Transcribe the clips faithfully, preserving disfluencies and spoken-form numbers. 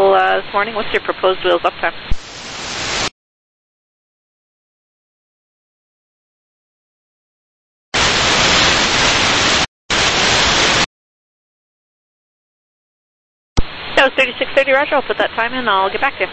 schedule uh, this morning. What's your proposed wheels up time? That was thirty-six thirty, Roger. I'll put that time in. I'll get back to you.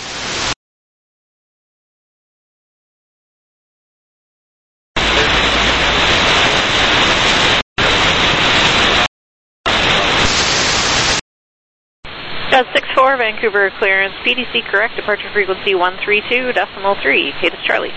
That's six four, Vancouver clearance, P D C correct, departure frequency one three two decimal three, K to Charlie.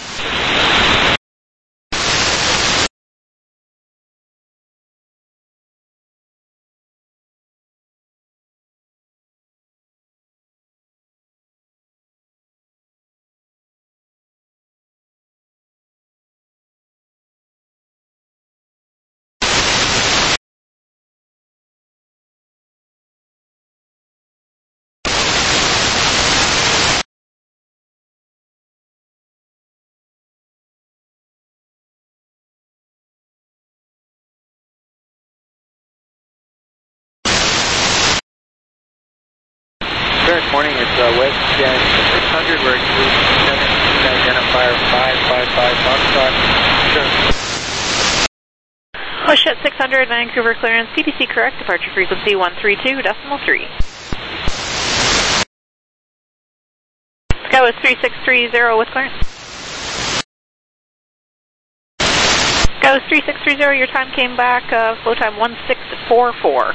Good morning, it's uh, West Jet six hundred, we're seven identifier five five five Foxtrot. Sure. West Jet six hundred, Vancouver clearance, P D C correct, departure frequency one three two decimal three. Sky was three six three zero with clearance. Sky was three six three zero, your time came back, uh, flow time one six four four.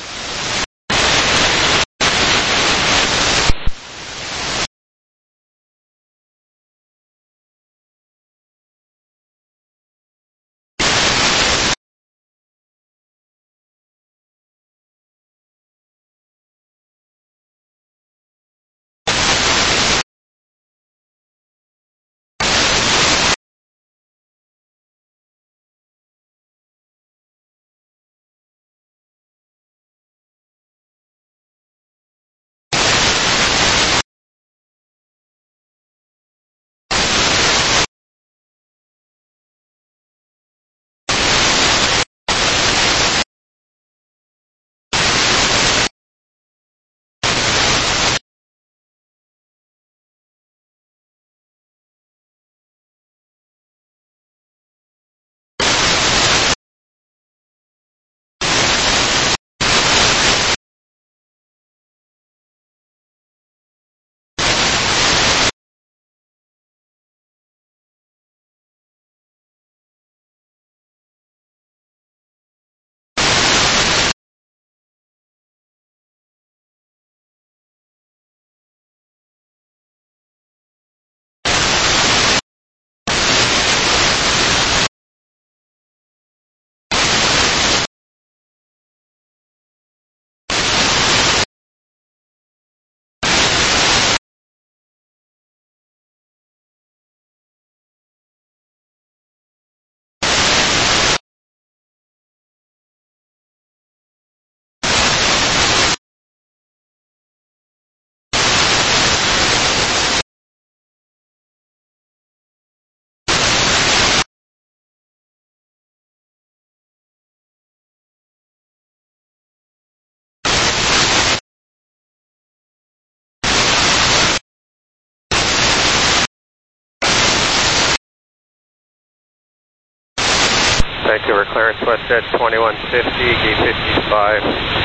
Vancouver clearance, West Jet twenty-one fifty, gate fifty-five.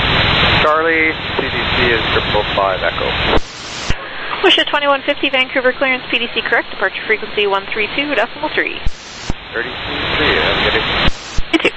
Charlie, C D C is triple five Echo. West Jet twenty-one fifty, Vancouver clearance, P D C correct, departure frequency one three two decimal three. thirty-two three, I'm getting. You too.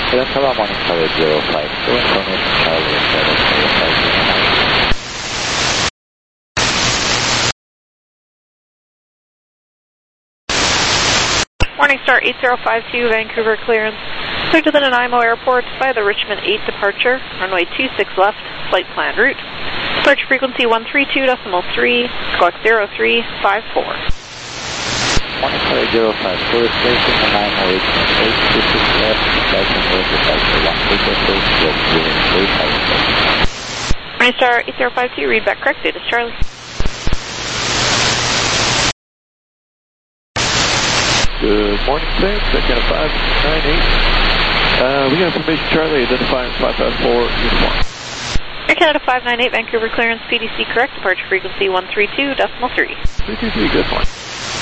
That's hello, morning, Charlie zero five two, information Charlie zero five zero nine. Morning Star eight zero five two, Vancouver clearance. Clear to the Nanaimo Airport by the Richmond eight departure, runway two six left, flight plan route. Departure frequency one three two point three, squawk zero three five four. Morning Charlie zero five two, station Nanaimo Richmond eight, two six left, flight plan route, departure one three two, squawk zero three five four. Morning Star eight zero five two, read back correct, data is Charlie. Good morning, clearance, second five nine eight. Uh, we got information, Charlie, identifying five five four, uniform. Air Canada five nine eight, Vancouver clearance, P D C correct, departure frequency one three two point three. three two three, good morning.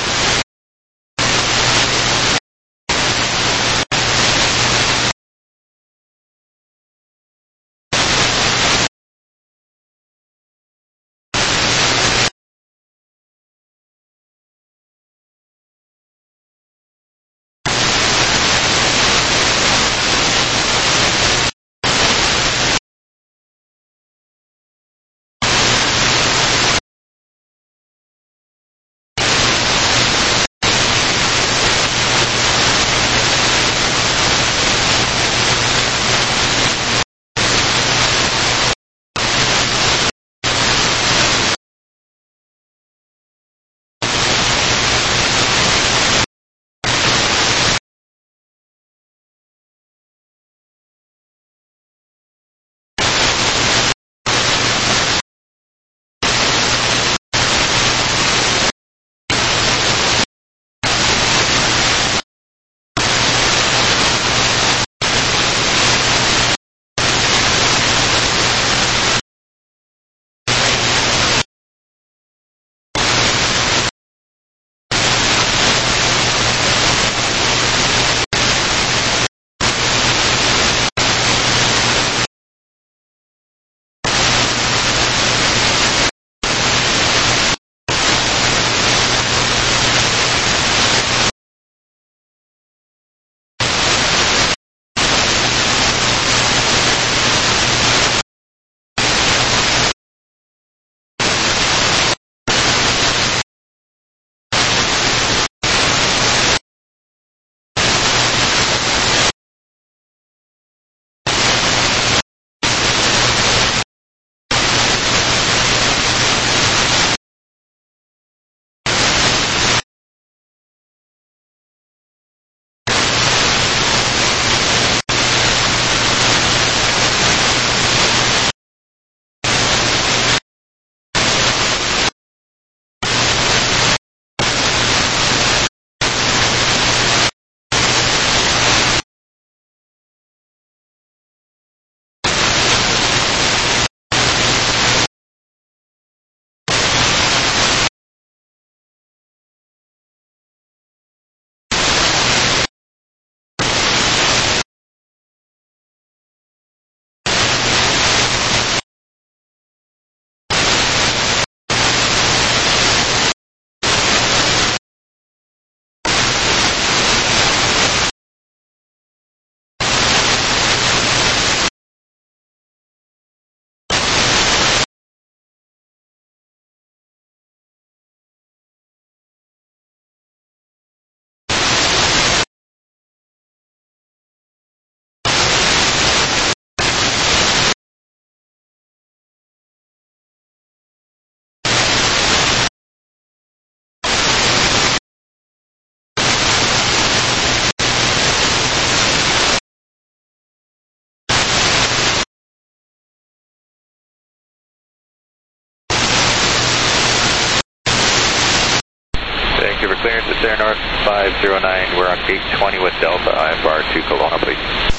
Vancouver clearance, it's Air North five zero nine. We're on gate twenty with Delta, I F R to Kelowna, please.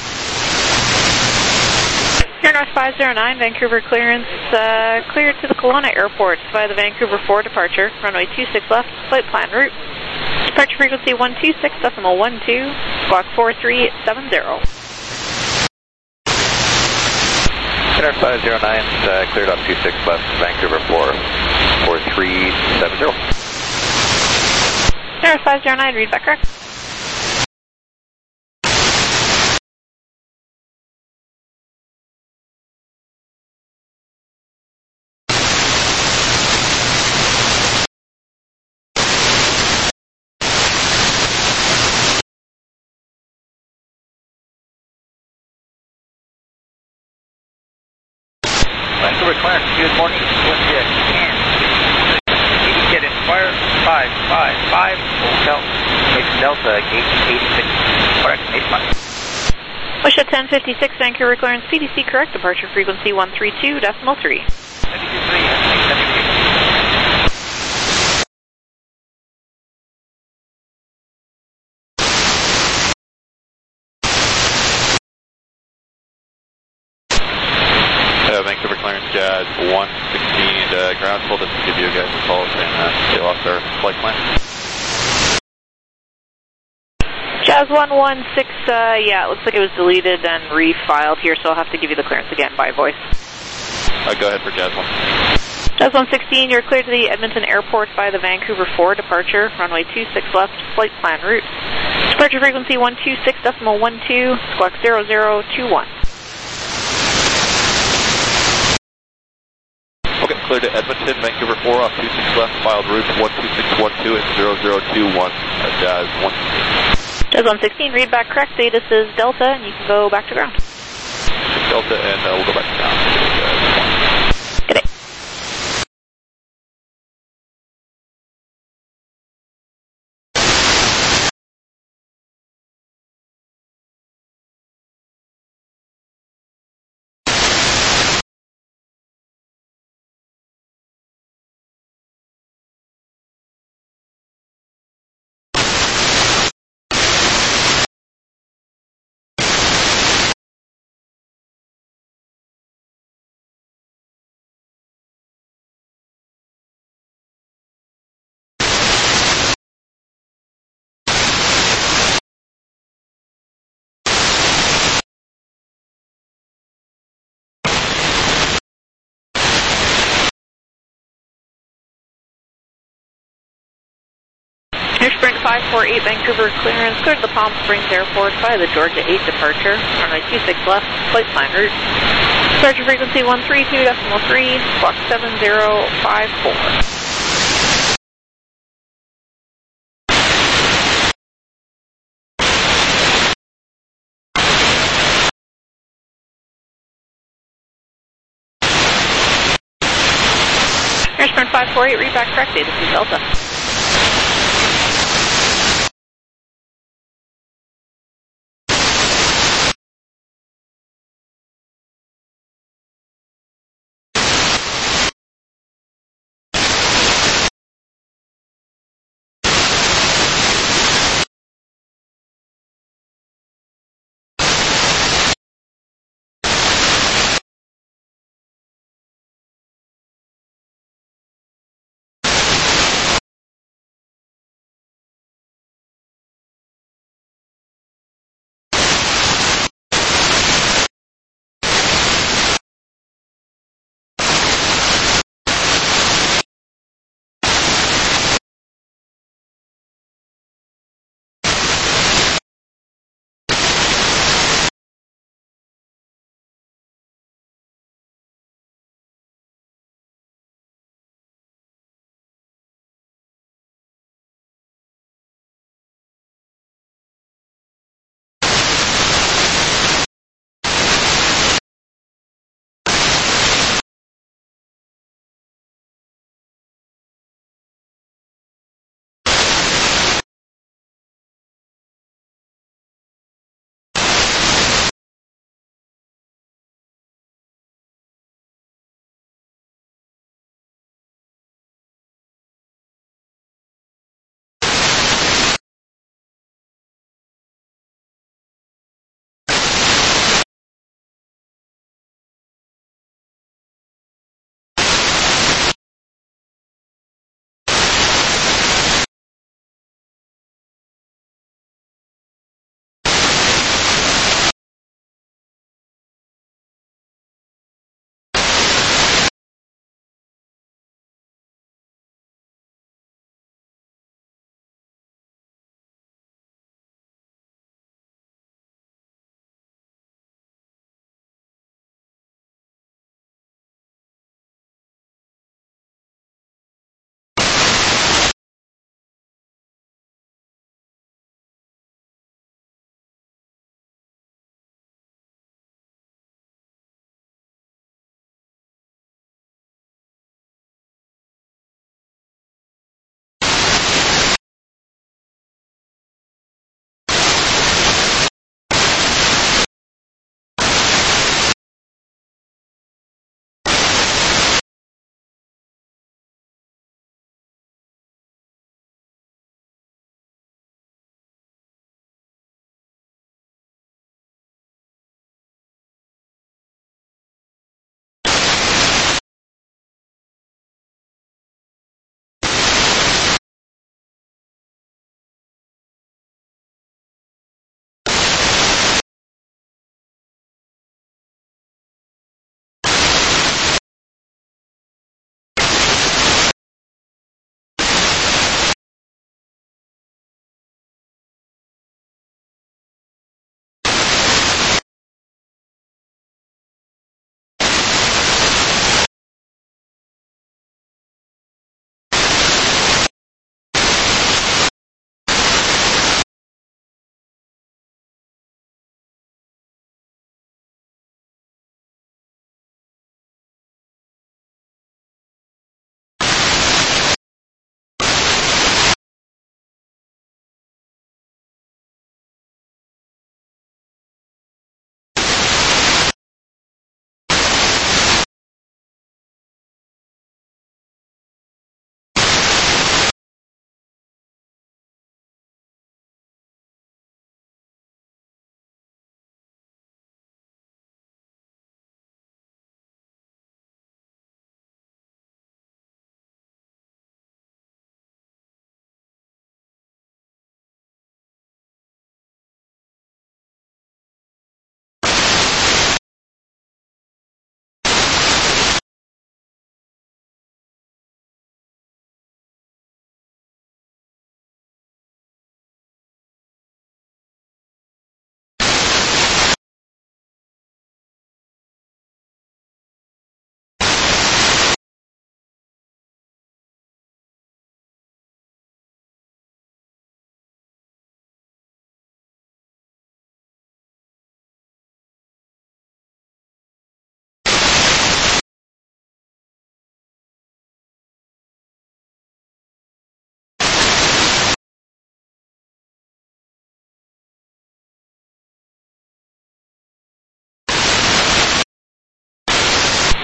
Air North five zero nine, Vancouver clearance, uh, cleared to the Kelowna Airport by the Vancouver four departure, runway two six left, flight plan route. Departure frequency one two six point one two, squawk four three seven zero. Air North five zero nine, uh, cleared up two six left, Vancouver four, four three seven zero. Air North five zero nine, read back correct. Vancouver clearance, good morning, Swiftjet, and eighty-jet Inspire, five five five, Hotel, Nation Delta, gate eighty-six, correct, Nation Mike. Wisha ten fifty-six, Vancouver clearance, P D C correct, departure frequency one three two decimal three. seventy-two three, seventy-two. Uh, Vancouver clearance, Jazz one sixteen, uh, ground told us to give you guys a call and uh, they lost our flight plan. Jazz one one six, uh, yeah, it looks like it was deleted and refiled here, so I'll have to give you the clearance again by voice. Uh, go ahead for Jazz one. Jazz one sixteen, you're cleared to the Edmonton Airport by the Vancouver four departure, runway two six left, flight plan route. Departure frequency one two six decimal one two, squawk zero zero two one. Okay, clear to Edmonton, Vancouver four off two six left, filed route one two six one two and zero zero two one, uh, Jazz one sixteen. Jazz one sixteen, read back correct, status is Delta, and you can go back to ground. Delta, and uh, we'll go back to ground. Good day. Air Sprint five four eight, Vancouver clearance, cleared the Palm Springs Airport by the Georgia eight departure, runway two six left, flight plan route. Departure frequency one three two decimal three, squawk seven zero five four. Air Sprint five four eight, read back correct, this is Delta.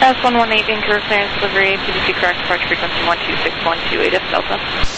S one one eight Vancouver clearance delivery, P D C correct, departure frequency one two six one two, eight F Delta.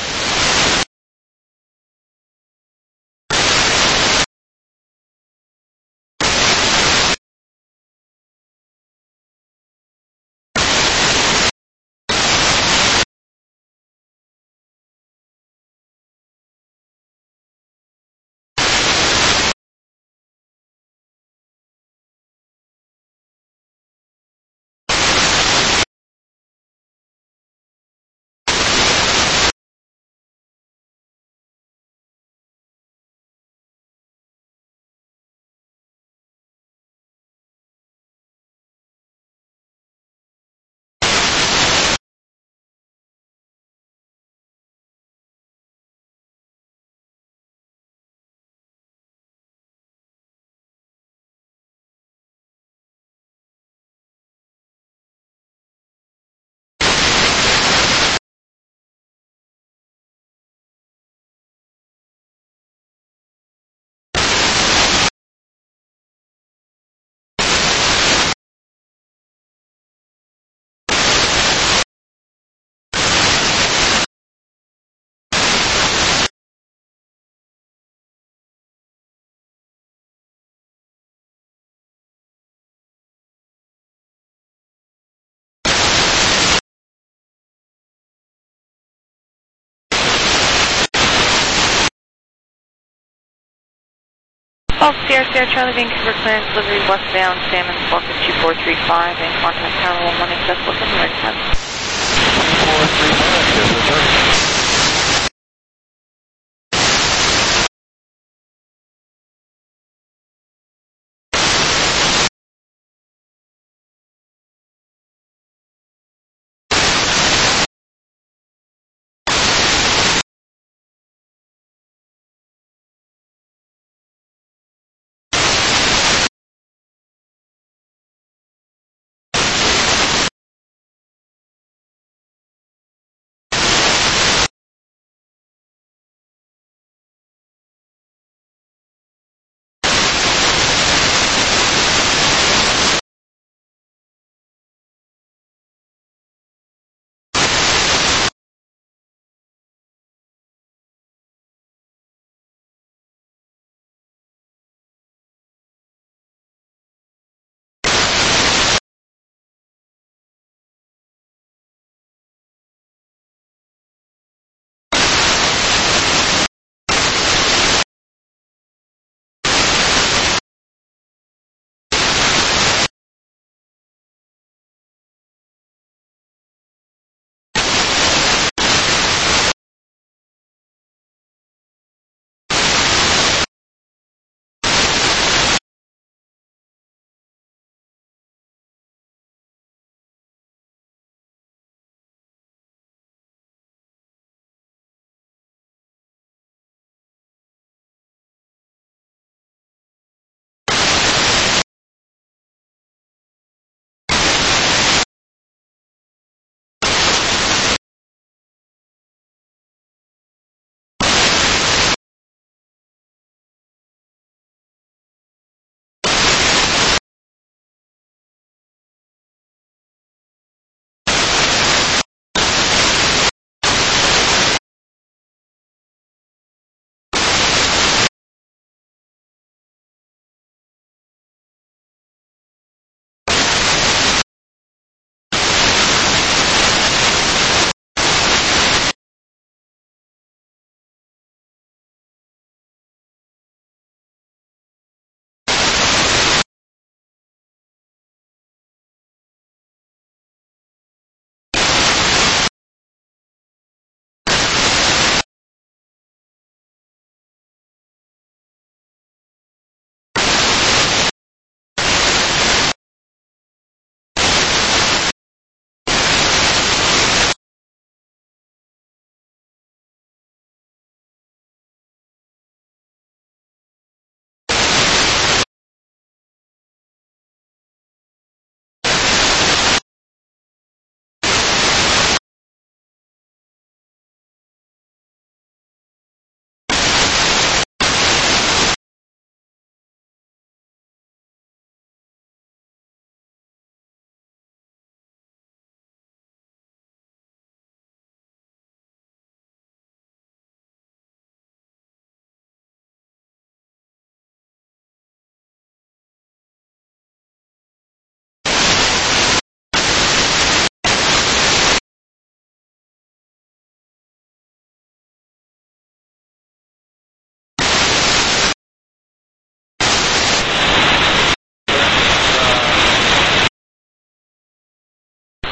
False Sierra Sierra Charlie Vancouver clearance delivery westbound Salmon Squawk two four three five and contact Tower one one accessible from the right time. two four three five, yes, sir.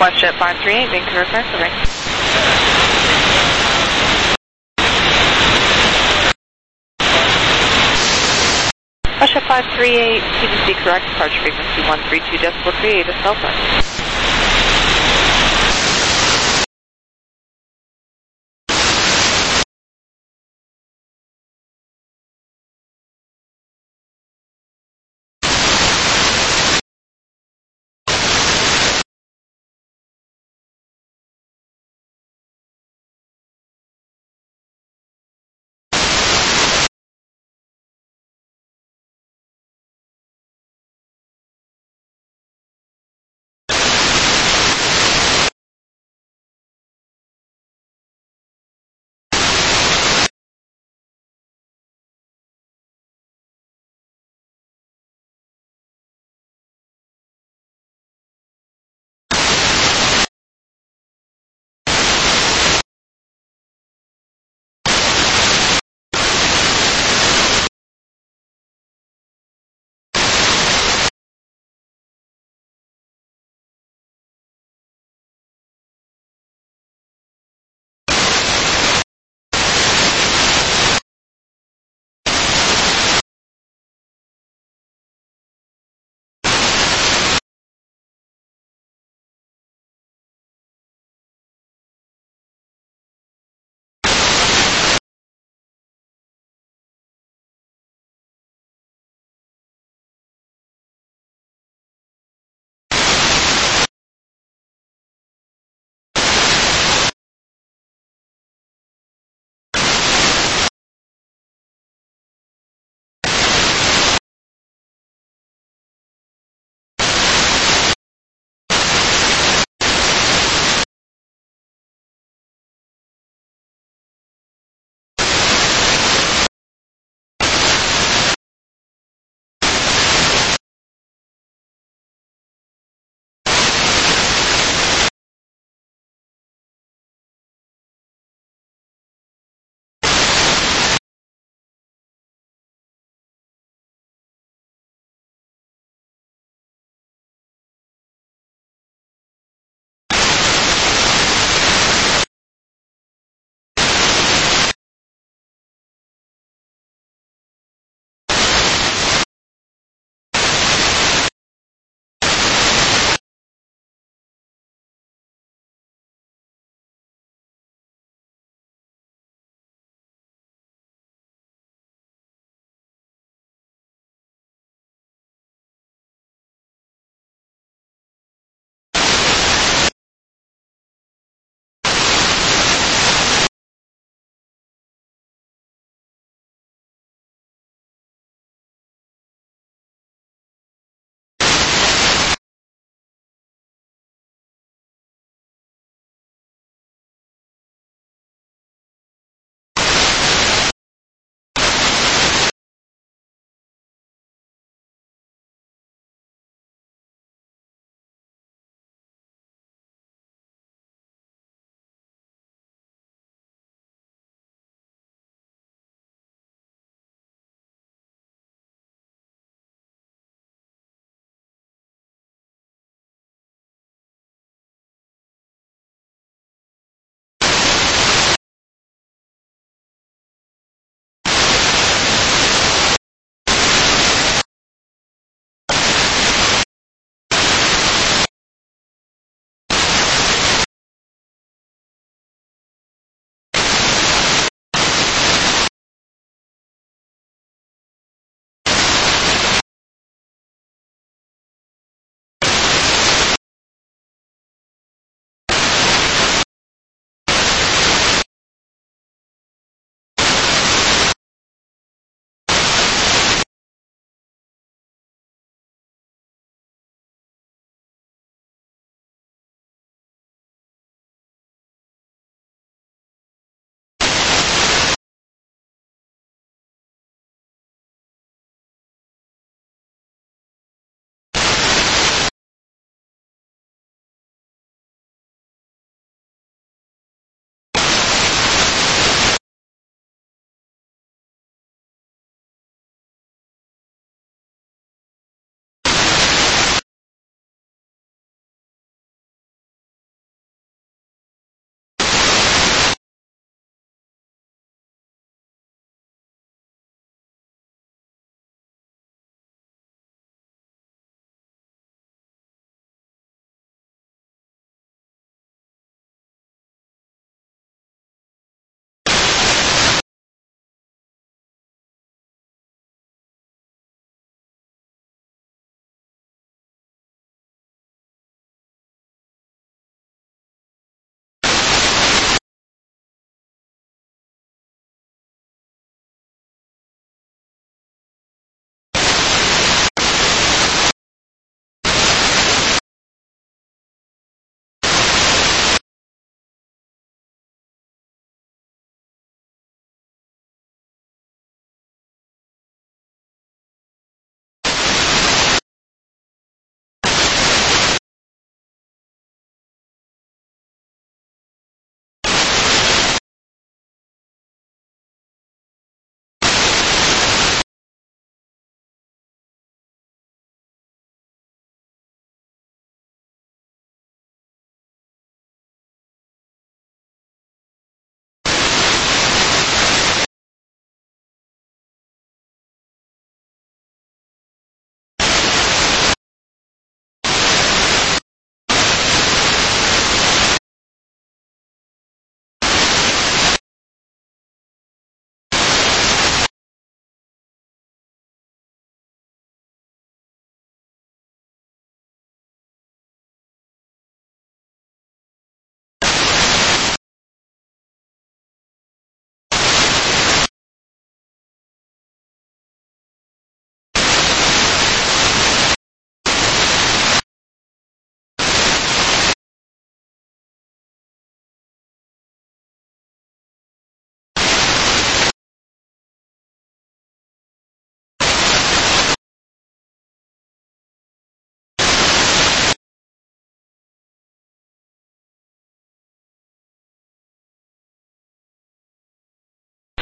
WestJet five three eight, Vancouver Clearance, over. WestJet five three eight, T D C correct, departure frequency one three two decimal three eight is Delta.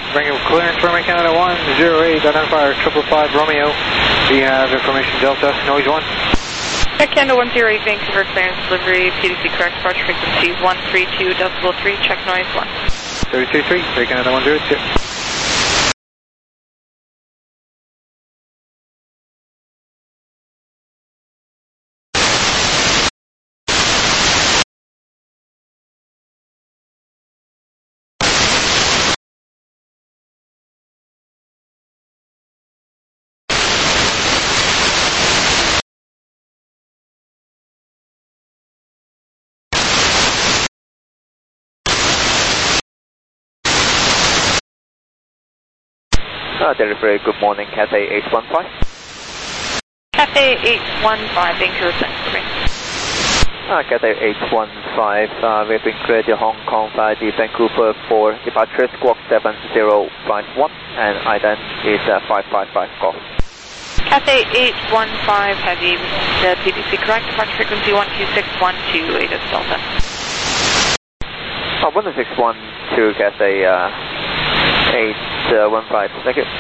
Vancouver clearance for Mike Canada one zero eight, identifier triple five Romeo. We have information Delta, noise one. Mike Canada one zero eight, Vancouver clearance delivery, P D C correct, departure frequency one three two decibel three, check noise one. thirty-two three, Mike Canada one zero two. Uh, delivery, good morning, Cathay eight one five. Cathay eight one five, Vancouver clearance delivery. Uh, Cathay eight one five, uh, we've been cleared to Hong Kong via the Vancouver for departure squawk seven zero five one, and I D E N is uh, five five five golf. Cathay eight one five, heavy, the P D C correct, departure frequency one two six one two, A D S Delta. Uh, one two six one two, Cathay uh, eight one five, thank you.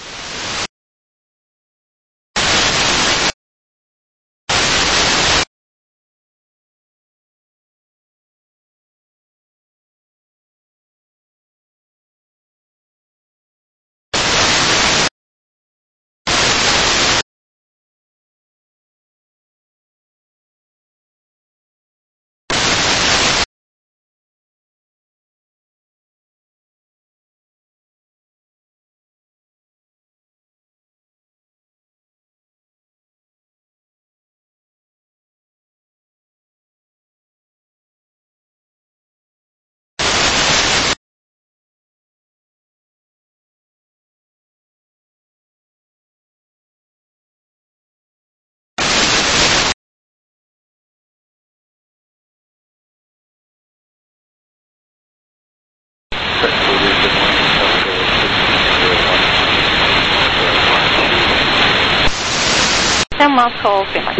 And Moscow, family.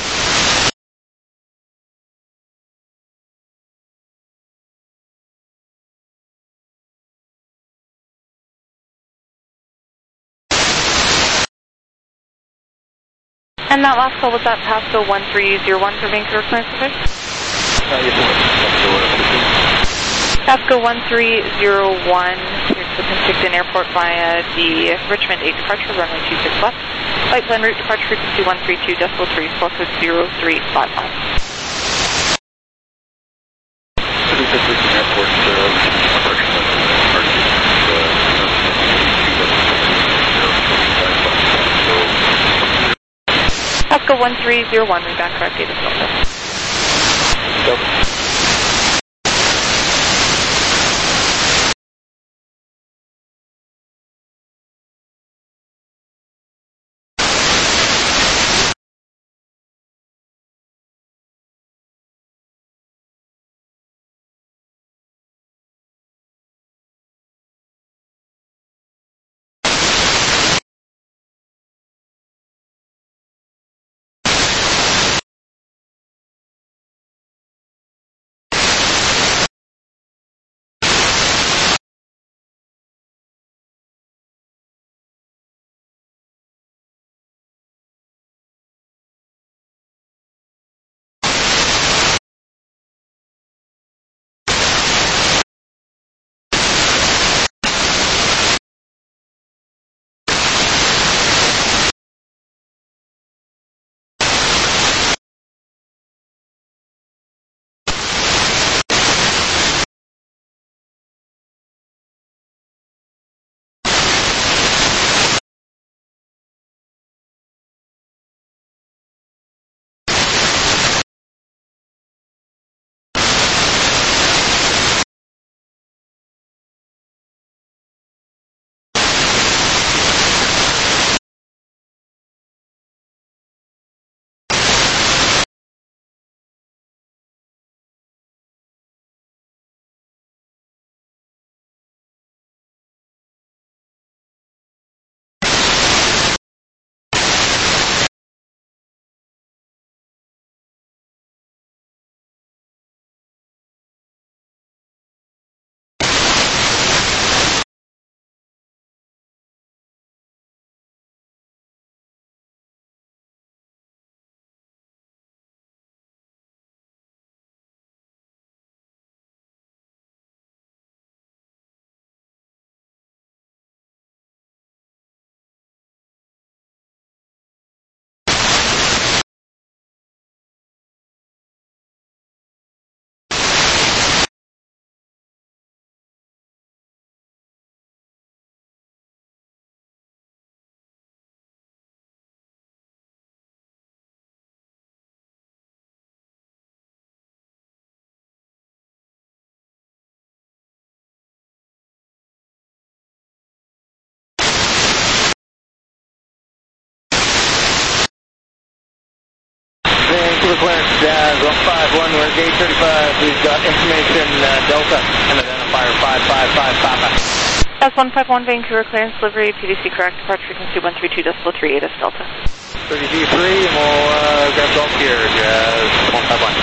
And that last call was at Pasco one three zero one for Vancouver clearance delivery? Uh, yes, it was. Pasco one three zero one, cleared to Penticton Airport via the Richmond eight departure, runway two six left. Flight plan route departure frequency one three two decibel three, squawk code zero three five five. Penticton Airport, uh, Pasco one three zero one, we back correct, data Delta. Vancouver clearance, Jazz one five one, we're gate thirty-five. We've got information uh, Delta and identifier five five five Papa. Jazz one five one, Vancouver clearance, delivery, P D C correct, departure frequency one three two decimal three eight is Delta. thirty G three, and we'll uh, grab Delta here, Jazz one five one.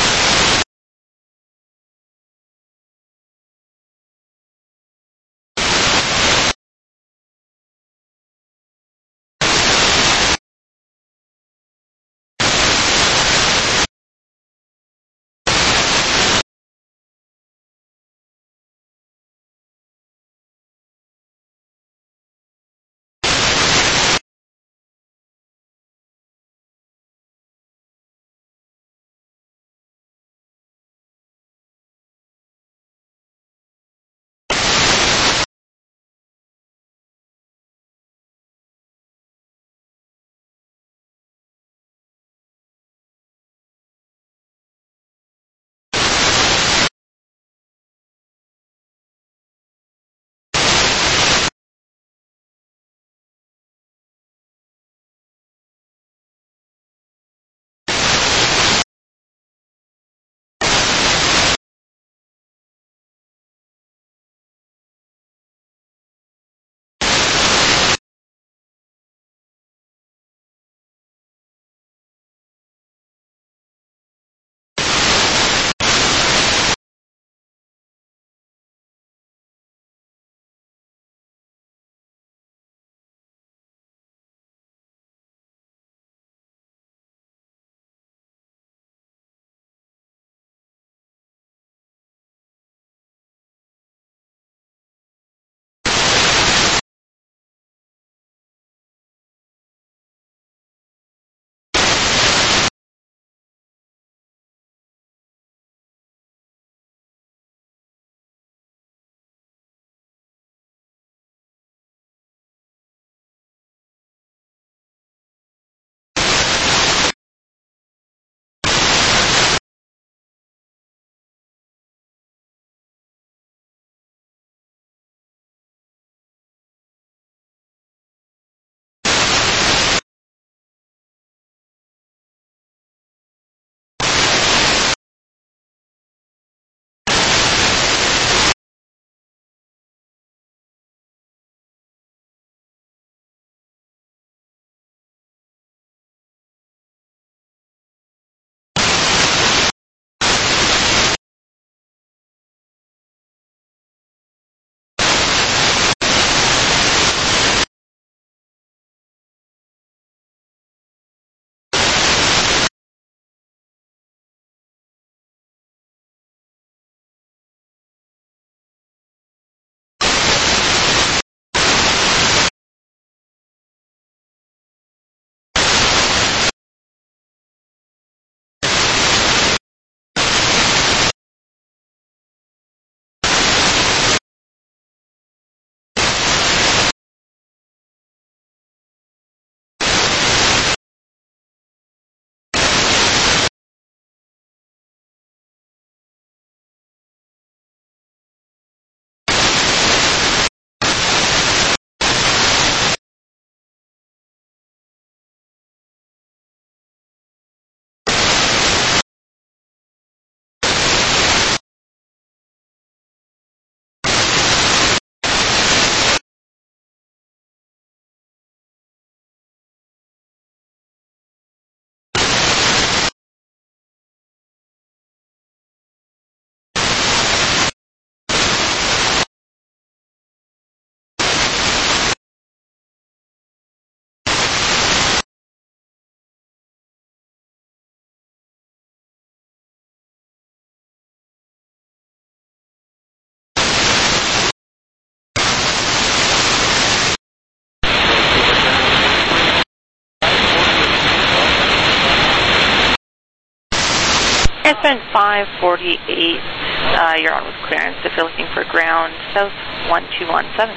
Airspin five forty-eight, uh, you're on with clearance if you're looking for ground south one two one seven.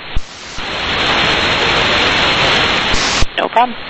No problem.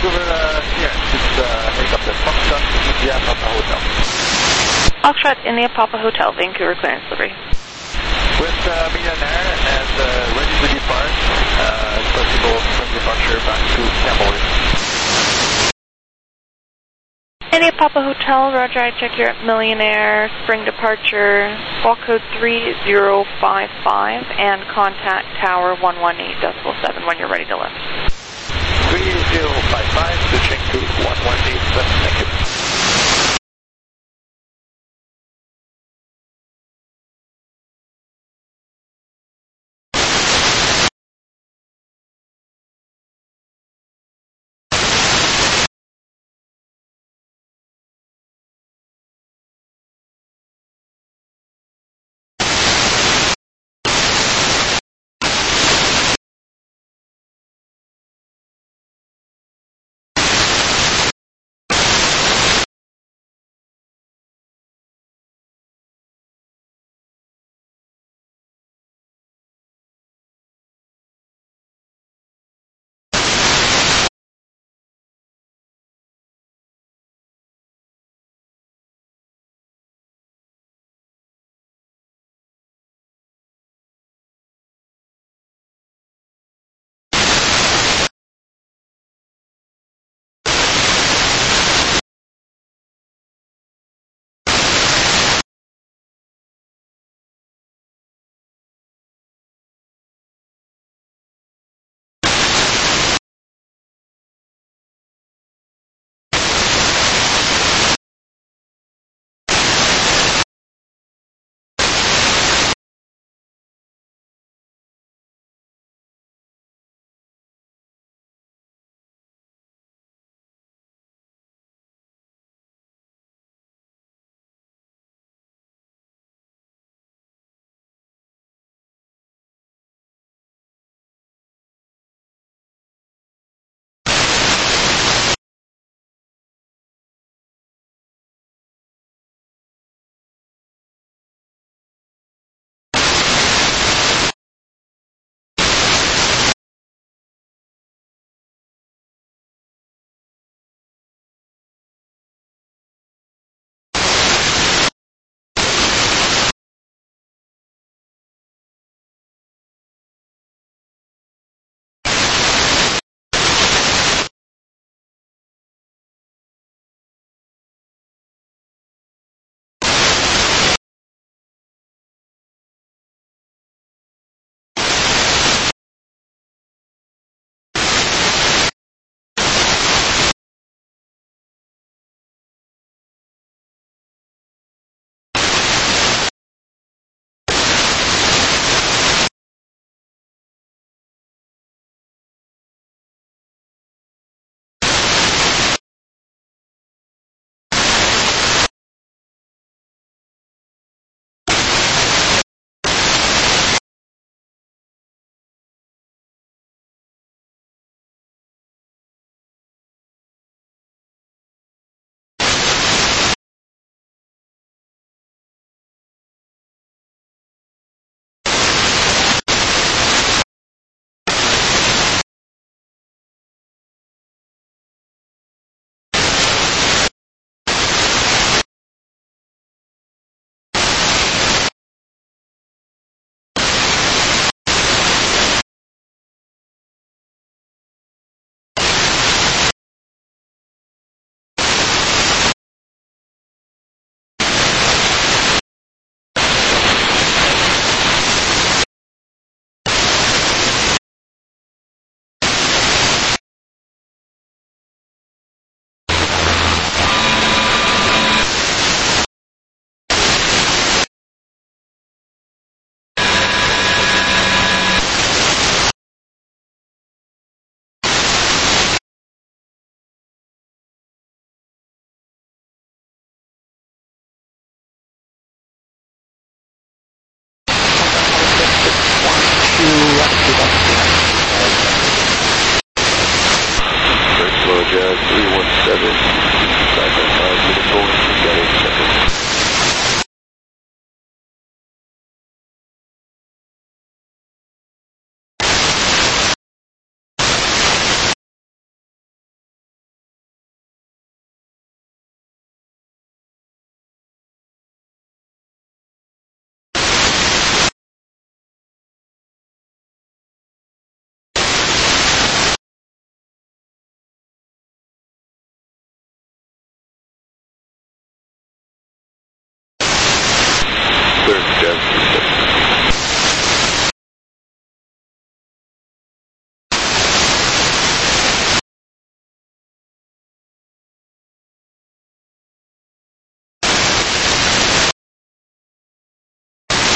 Vancouver, uh, clearance. It's uh, helicopter Foxtrot India Papa Hotel. Foxtrot India Papa Hotel, Vancouver clearance delivery. With uh, Millionaire and uh, ready to depart, uh, possible from departure back to Cambodia. India Papa Hotel, roger, I check you're at Millionaire, spring departure, squawk code three zero five five, and contact tower one one eight point seven when you're ready to lift. three zero five five, switching to one one eight, thank you.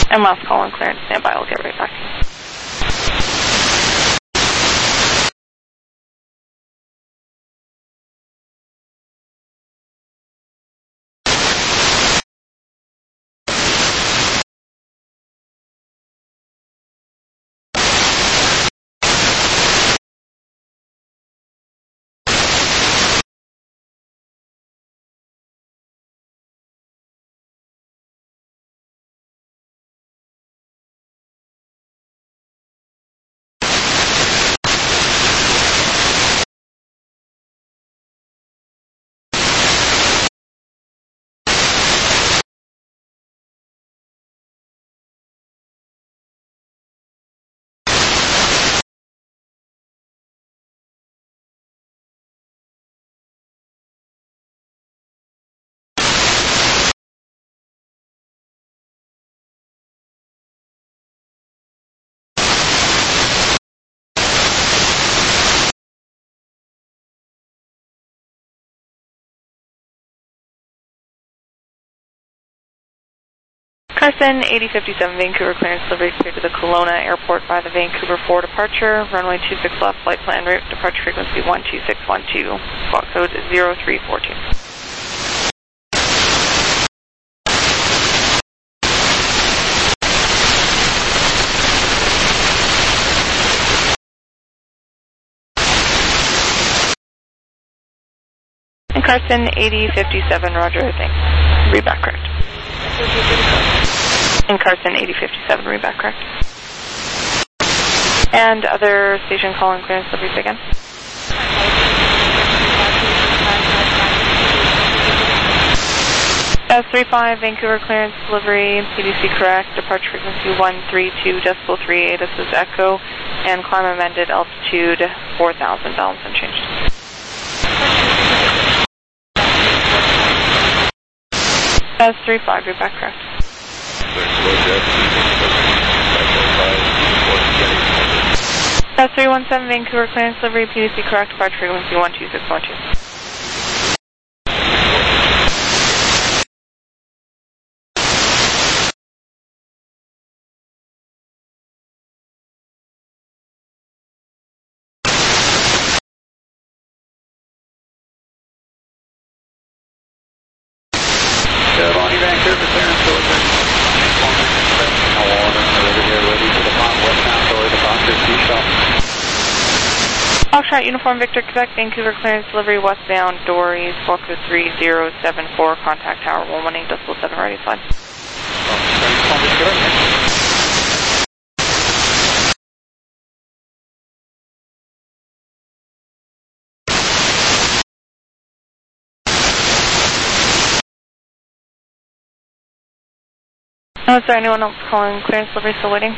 And last call on clearance, stand by, I'll get right back to you. Carson, eighty fifty-seven Vancouver clearance delivery cleared to the Kelowna Airport by the Vancouver four departure, runway two six left, flight plan route, departure frequency one two six one two, squawk code zero three four two. And Carson, eighty fifty-seven, roger, thanks. Read back correct. And Carson, eighty fifty-seven, read back correct. And other station call and clearance deliveries again. S three five, Vancouver clearance delivery, P D C correct, departure frequency one three two decimal three eight, this is Echo, and climb amended, altitude four thousand, balance unchanged. S three five, read back correct. S three one seven, Vancouver clearance delivery, P D C correct, departure frequency one two six one two. Vancouver clearance delivery. Over here, ready for the westbound door, departure, T-shop. Foxtrot Uniform Victor Quebec, Vancouver clearance delivery, westbound Dory, squawk code three zero seven four, contact tower one one eight decimal seven, ready slide. Oh, is there anyone else calling clearance delivery still waiting?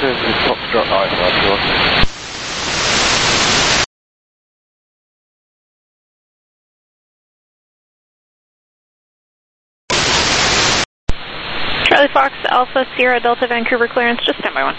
clearance is Foxtrot Alpha, Alpha. Charlie Fox, Alpha, Sierra, Delta, Vancouver clearance, just stand by one.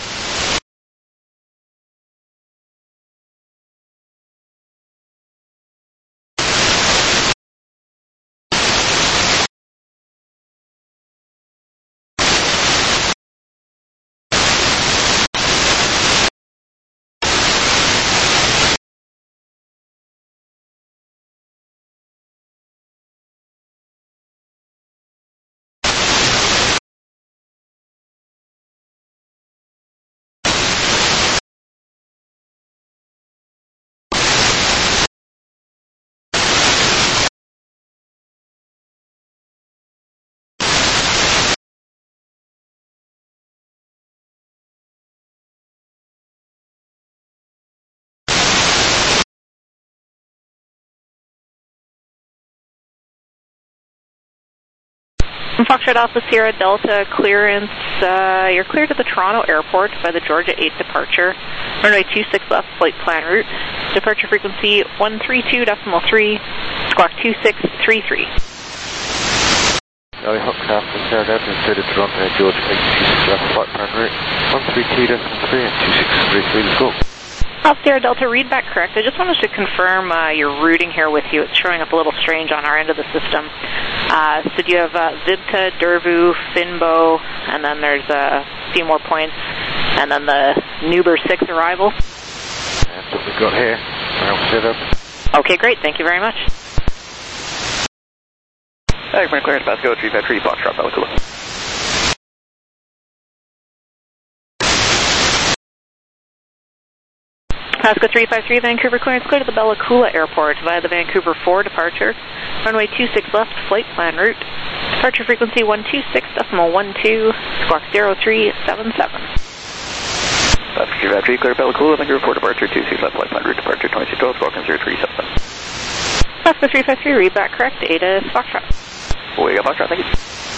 From Foxtrot Alpha Sierra Delta clearance, uh, you're cleared at the Toronto Airport by the Georgia eight departure. Runway two six left, flight plan route. Departure frequency one three two point three, squawk two six three three. Charlie Fox Alpha Sierra Delta cleared at Toronto Georgia eight two six left, flight plan route one three two point three and two six three three, let's go. Alpha Sierra Delta, read back correct. I just wanted to confirm uh, your routing here with you. It's showing up a little strange on our end of the system. Uh, so do you have uh, Vibta, Dervu, Finbo, and then there's a few more points, and then the Nuber six arrival? That's what we've got here. I'll set up. Okay, great. Thank you very much. Airplane clearance, Pasco, three five three, Foxtrot, Bellacula. Pasco three five three, Vancouver clearance, clear to the Bellacula Airport via the Vancouver four departure. Runway two six left, flight plan route. Departure frequency one two six point one two, squawk zero three seven seven. Pasco three five three, clear Bellacula, Vancouver four departure, two six left, flight plan route, departure twenty-six twelve, squawk zero three seven seven. Pasco three five three, read back correct, Ada Foxtrot. We got Foxtrot, thank you.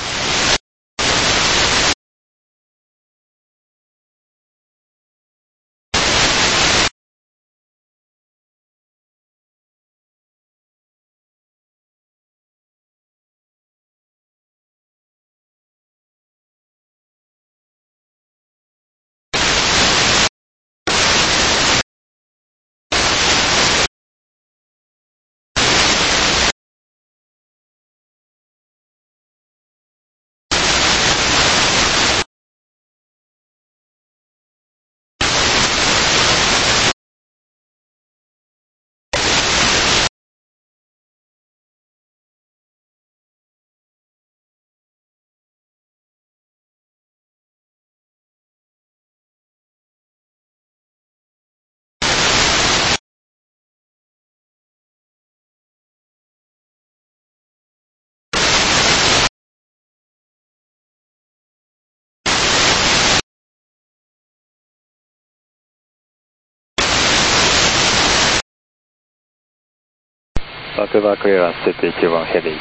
Vancouver clearance, C P two one heavy.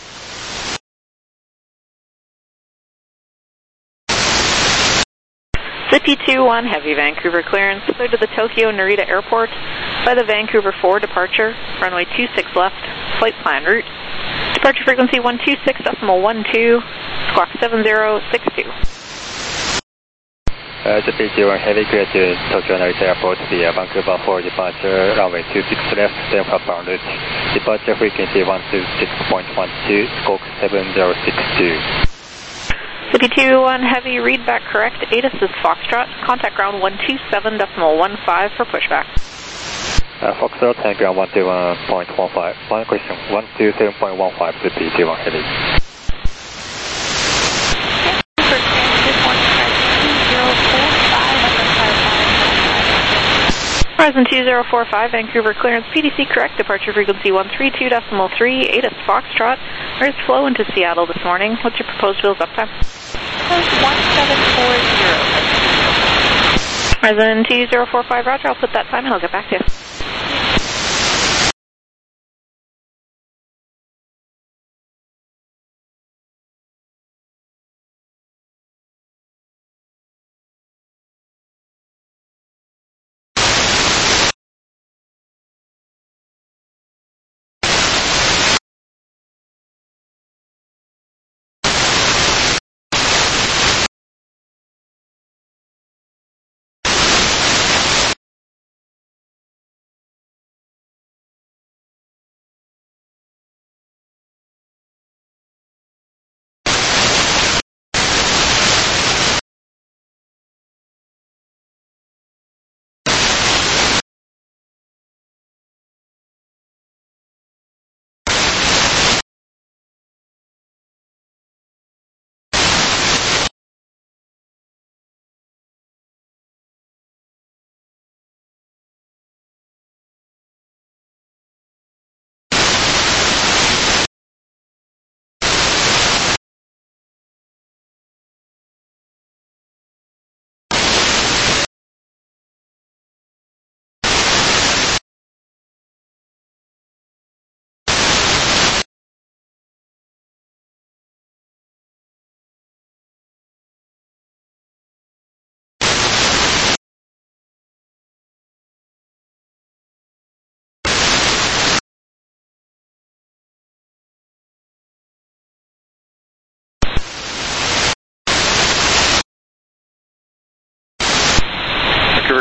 C P two one heavy, Vancouver clearance, clear to the Tokyo Narita Airport by the Vancouver four departure. Runway two six left, flight plan route. Departure frequency one two six point one two, squawk seven zero six two. Uh, C P two one heavy, clear to Tokyo Narita Airport via Vancouver four departure, runway two six left, then flatbound route. Departure frequency one two six point one two, squawk seven zero six two. C P two one heavy, read back correct, Ada is Foxtrot, contact ground one two seven point one five for pushback. Uh, Foxtrot, and ground one two one point one five, one question, one two seven point one five, C P two one heavy. Horizon two zero four five, Vancouver clearance, P D C correct, departure frequency one three two point three, A T I S Foxtrot. Where's flow into Seattle this morning? What's your proposed wheels uptime? one seven four zero. Horizon two zero four five, roger, I'll put that time and I'll get back to you.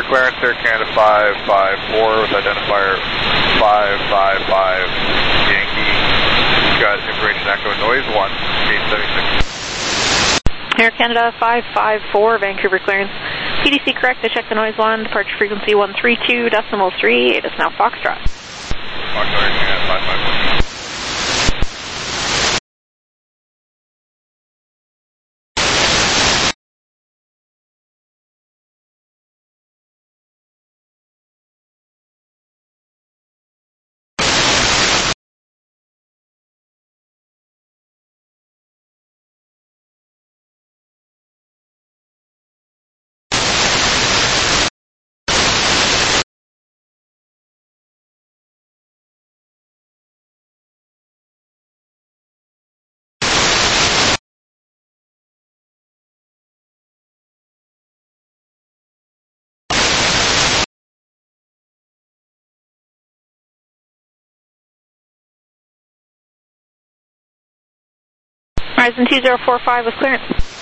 clearance, Air Canada five five four with identifier five five five Yankee. Got information echo noise one, eight seventy-six. Air Canada five five four, Vancouver clearance. P D C correct, I checked the noise one, departure frequency one three two decimal three, it is now Foxtrot. Foxtrot, Air Canada five five four. Horizon two zero four five with clearance.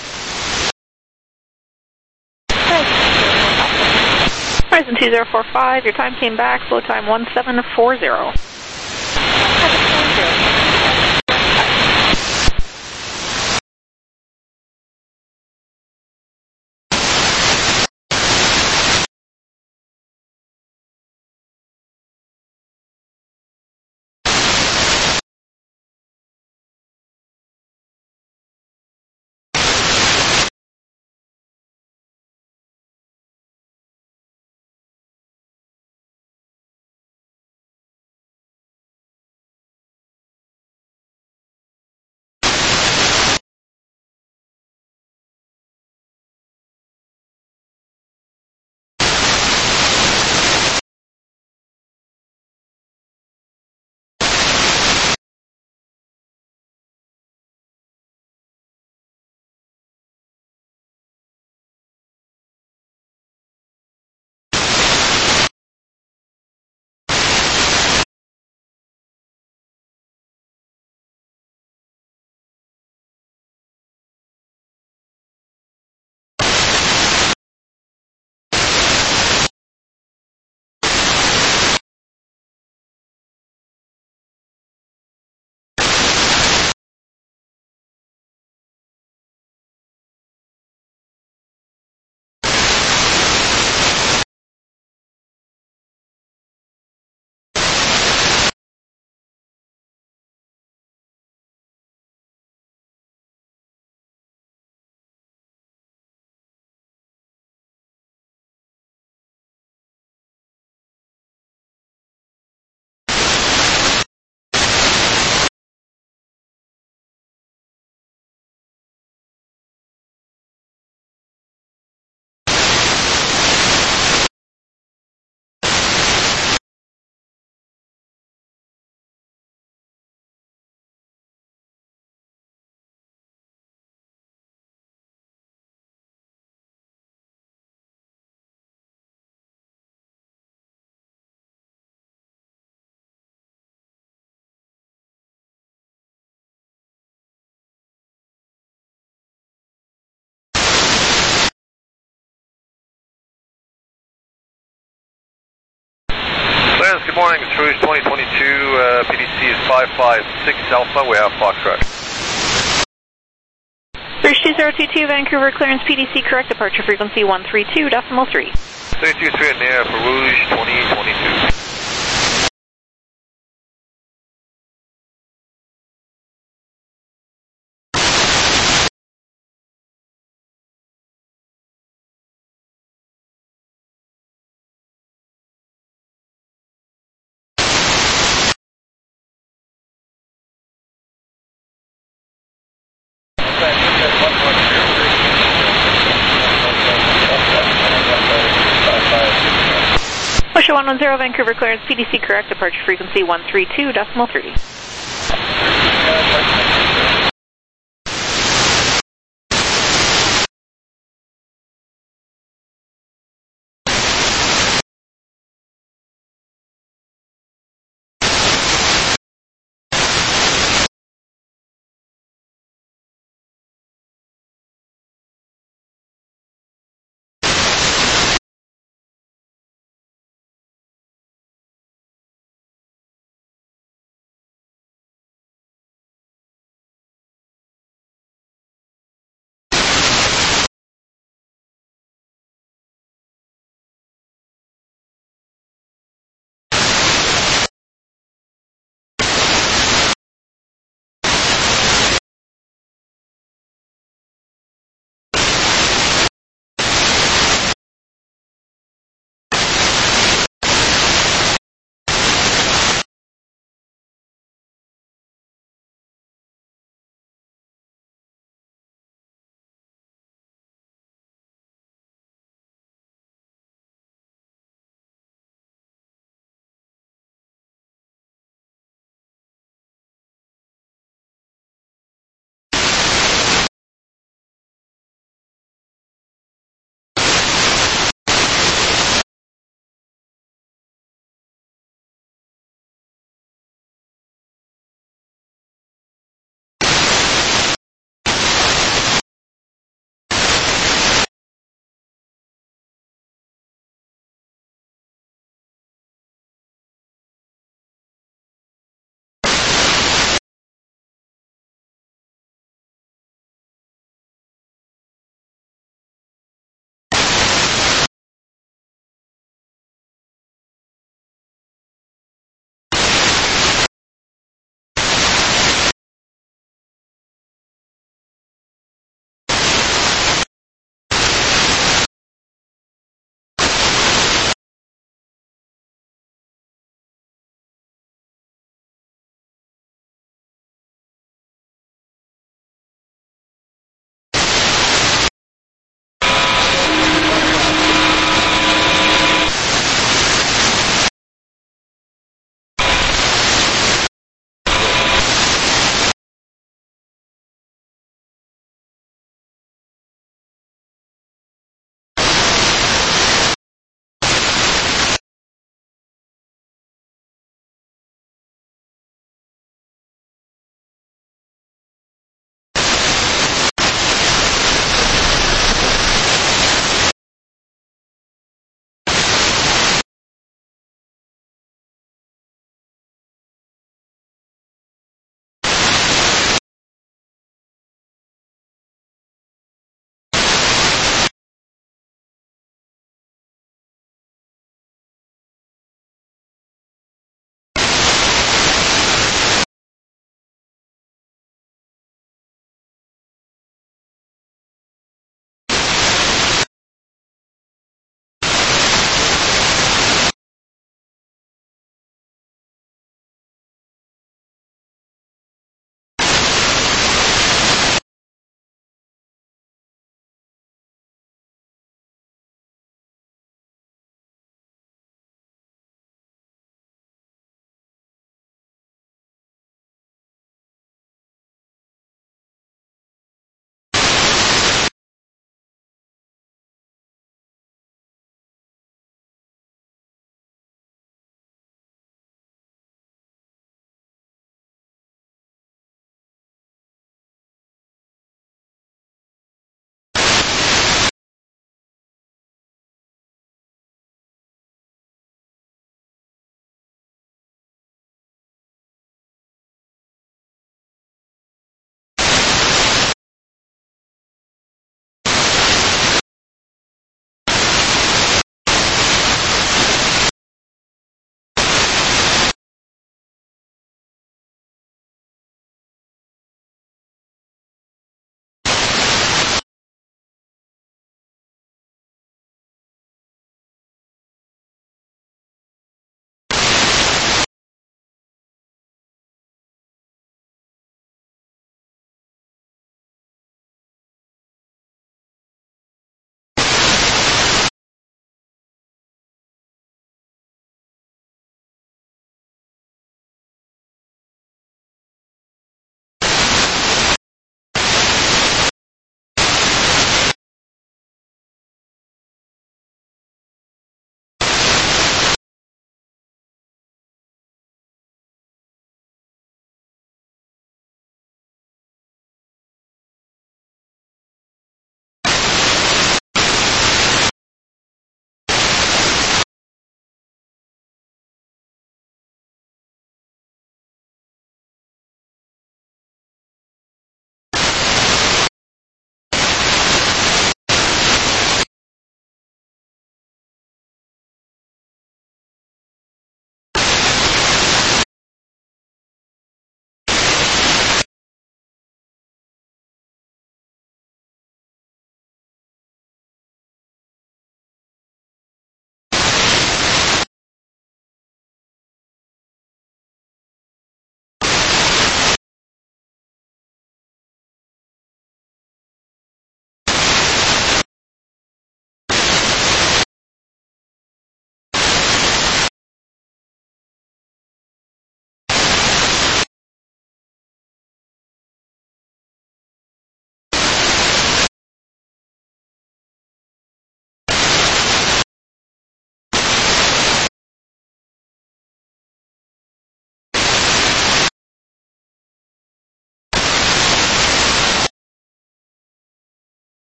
Horizon two zero four five, your time came back, flow time one seven four zero. Good morning, it's Rouge twenty twenty-two, uh, P D C is five five six Alpha, we have Foxtrot. Rouge two zero two two, Vancouver clearance, P D C correct, departure frequency one three two decimal three. three two three in the air for Rouge twenty twenty-two. Pusher one one zero, Vancouver clearance, P D C correct, departure frequency one three two decimal three.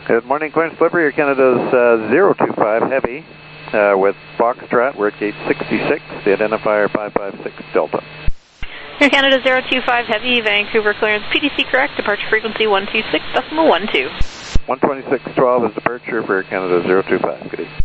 Good morning, Queen Slipper. Air Canada's uh, zero two five Heavy uh, with Foxtrot. We're at gate sixty-six, the identifier five five six Delta. Air Canada zero two five Heavy, Vancouver clearance, P D C correct, departure frequency one two six point one two. one twenty-six twelve is departure for Air Canada zero two five. Good evening.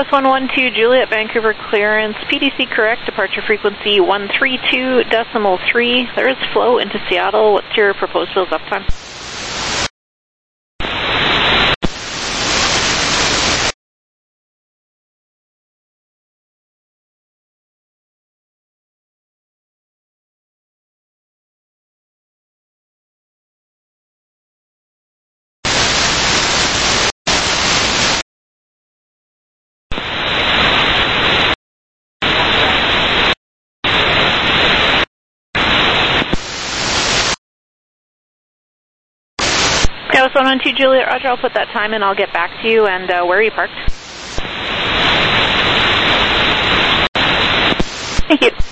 Dallas one one two Juliet, Vancouver clearance, P D C correct, departure frequency one three two decimal three. There is flow into Seattle. What's your proposed wheels up time? Dallas one one two Juliet, Roger, I'll put that time in, I'll get back to you, and uh, where are you parked? Thank you.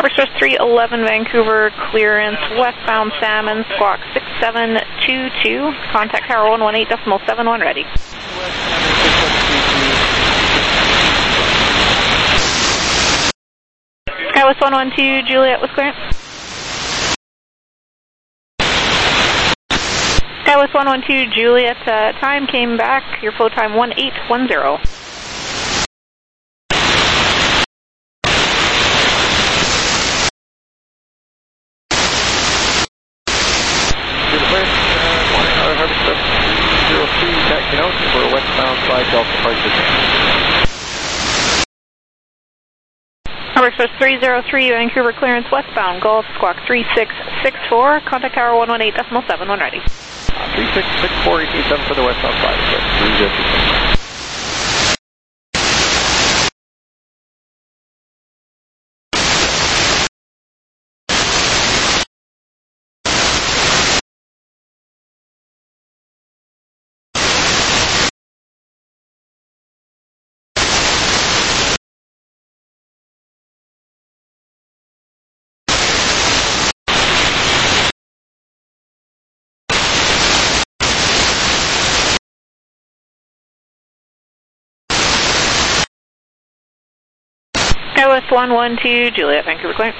Source three eleven Vancouver, clearance westbound Salmon, squawk six seven two two. Contact tower one one eight decimal seven one, ready. Skywest one one two, Juliet with clearance. Skywest one one two, Juliet, uh, time came back, your flow time one eight one zero. For westbound five Delta departure. Number Express three zero three, Vancouver clearance westbound, Gulf, squawk three six six four, contact tower one one eight decimal seven one, ready. three six six four, E T seven for the westbound flight, three zero two six. Skywest one one two, Juliet, Vancouver clearance.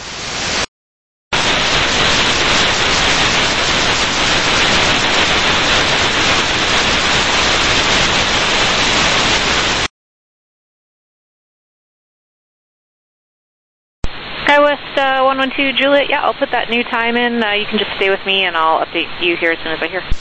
Skywest uh, one one two, Juliet, yeah, I'll put that new time in. Uh, you can just stay with me and I'll update you here as soon as I hear.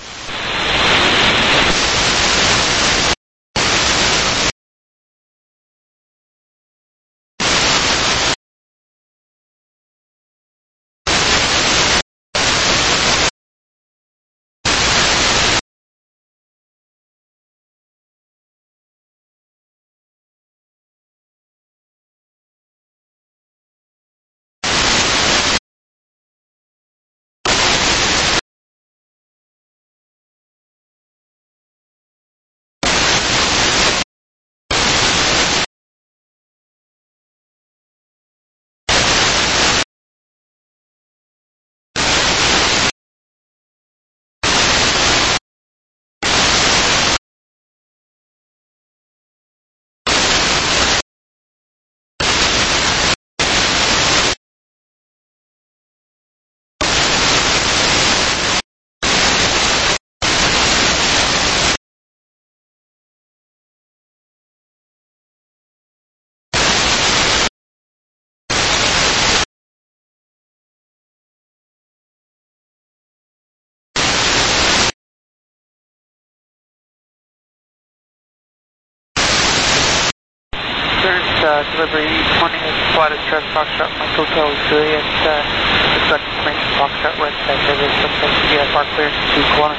Uh, delivery morning is Flight Express Foxtrot Mike Hotel Juliet. Uh, just got information Foxtrot website. There is supposed to be a park clearance to Kelowna.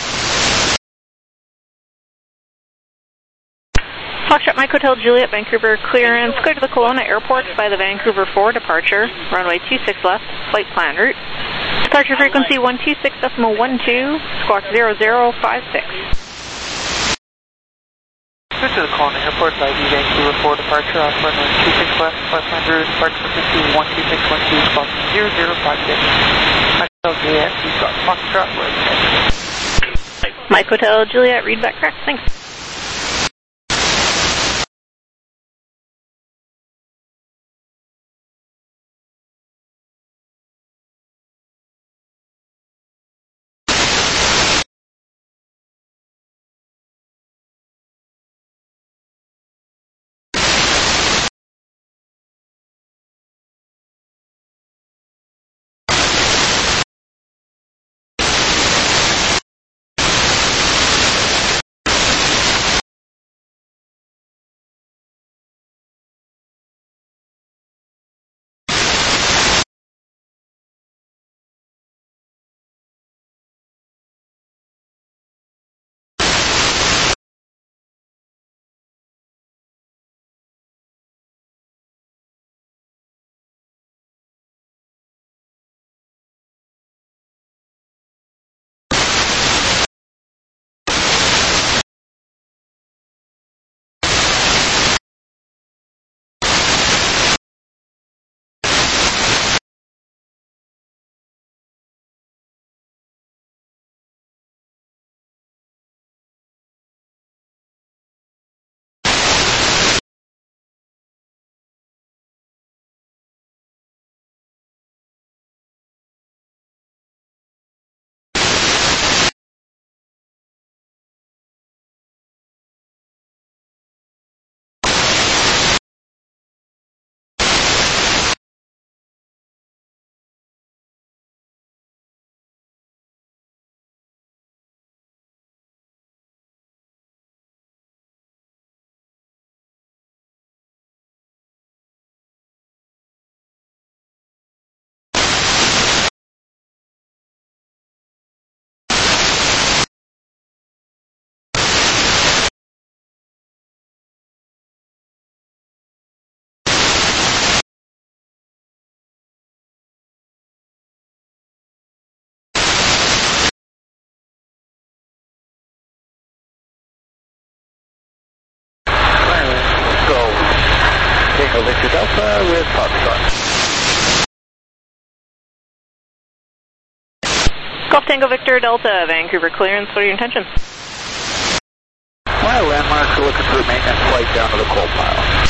Foxtrot Mike Hotel Juliet, Vancouver clearance. Clear to the Kelowna Airport by the Vancouver four departure. Runway two six left, flight plan route. Departure frequency one two six decimal one two, squawk zero zero five six. Clear to the Kelowna Airport by the Vancouver four departure off runway two six left, flight plan route. Departure frequency one two six one two, squawk zero zero five six. Mike Hotel Juliet, you've got Foxtrot website. Mike Hotel Juliet, read back correct, thanks. Tango Victor Delta with Foxtrot. Golf Tango Victor Delta, Vancouver clearance. What are your intentions? My landmarks are looking for a maintenance flight down to the coal pile.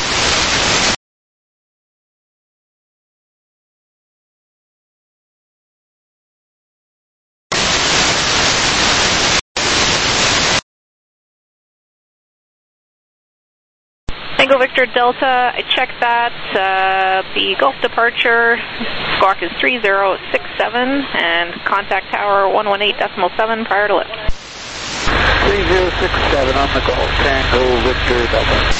Tango Victor Delta, I checked that. Uh, the Gulf departure, squawk is three zero six seven, and contact tower one one eight decimal seven prior to lift. three zero six seven on the Gulf, Tango Victor Delta.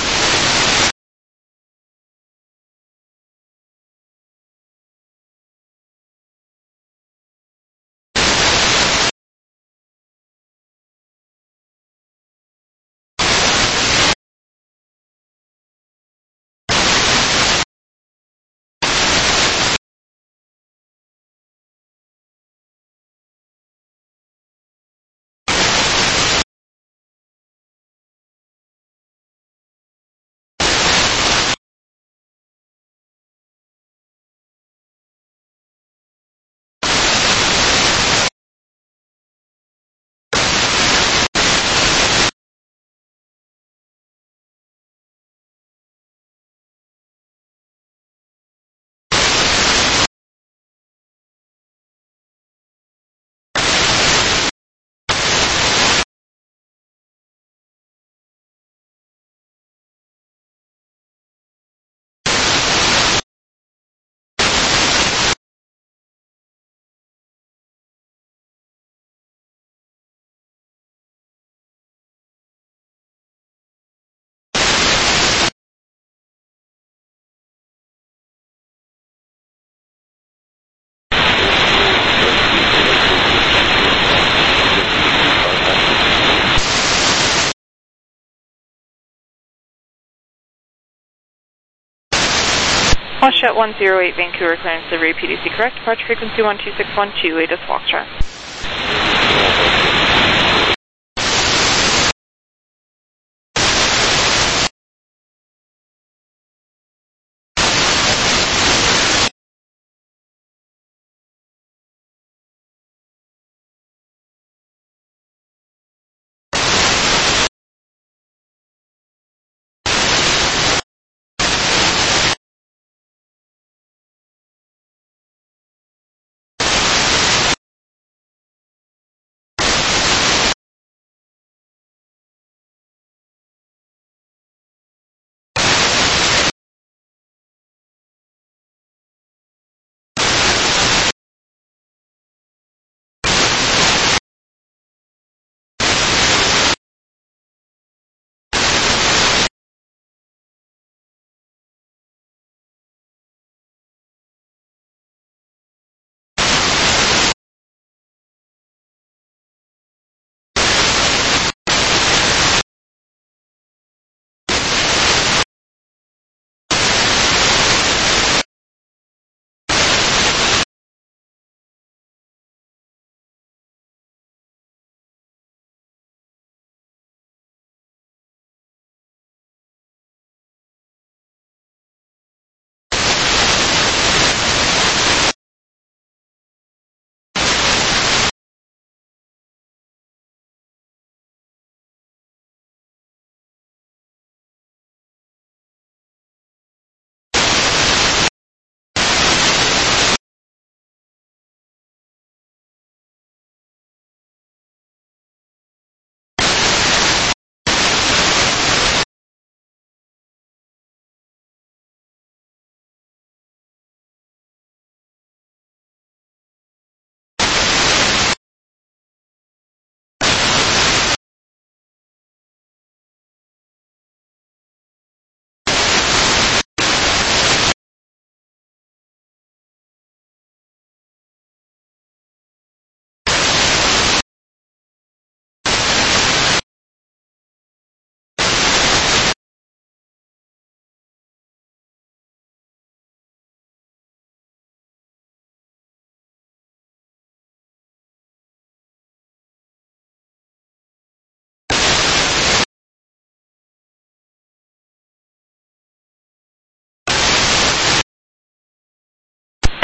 Washut one zero eight, Vancouver clearance, delivery P D C correct, departure frequency one two six one two, A D I S Foxtrot.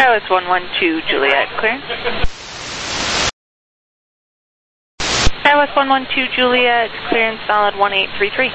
Dallas one one two Juliet, clearance. Dallas one one two Juliet, clearance solid one eight three three.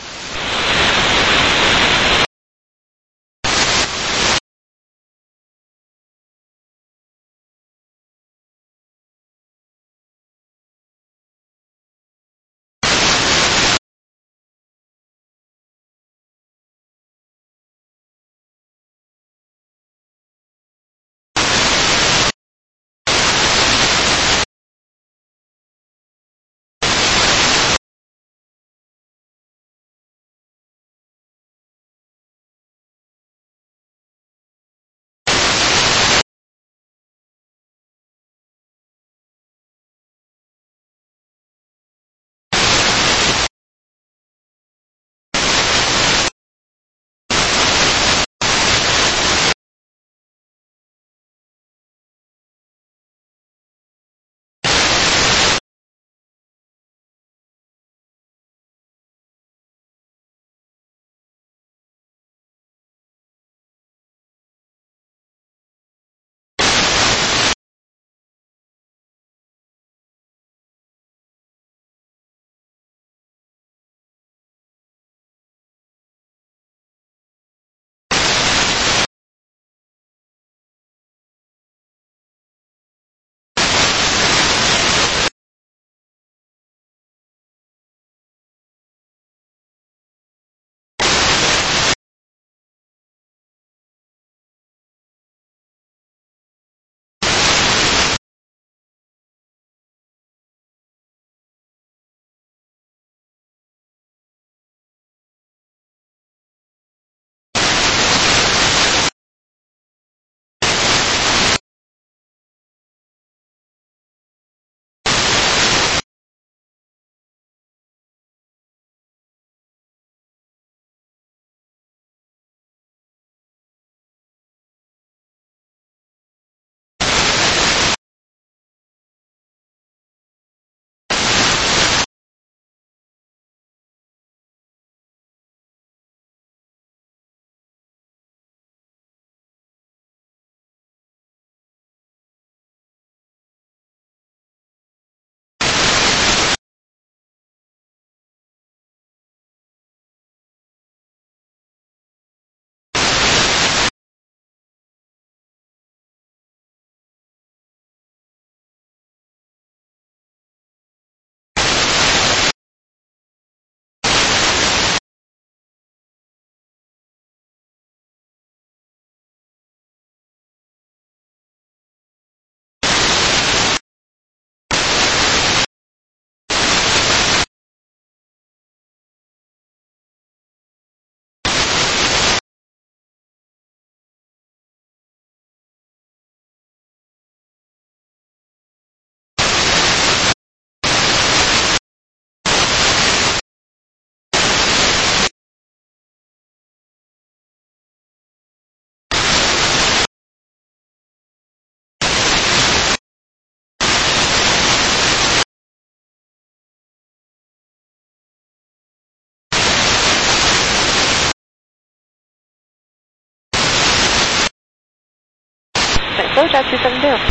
Hello, Jazz two seven zero.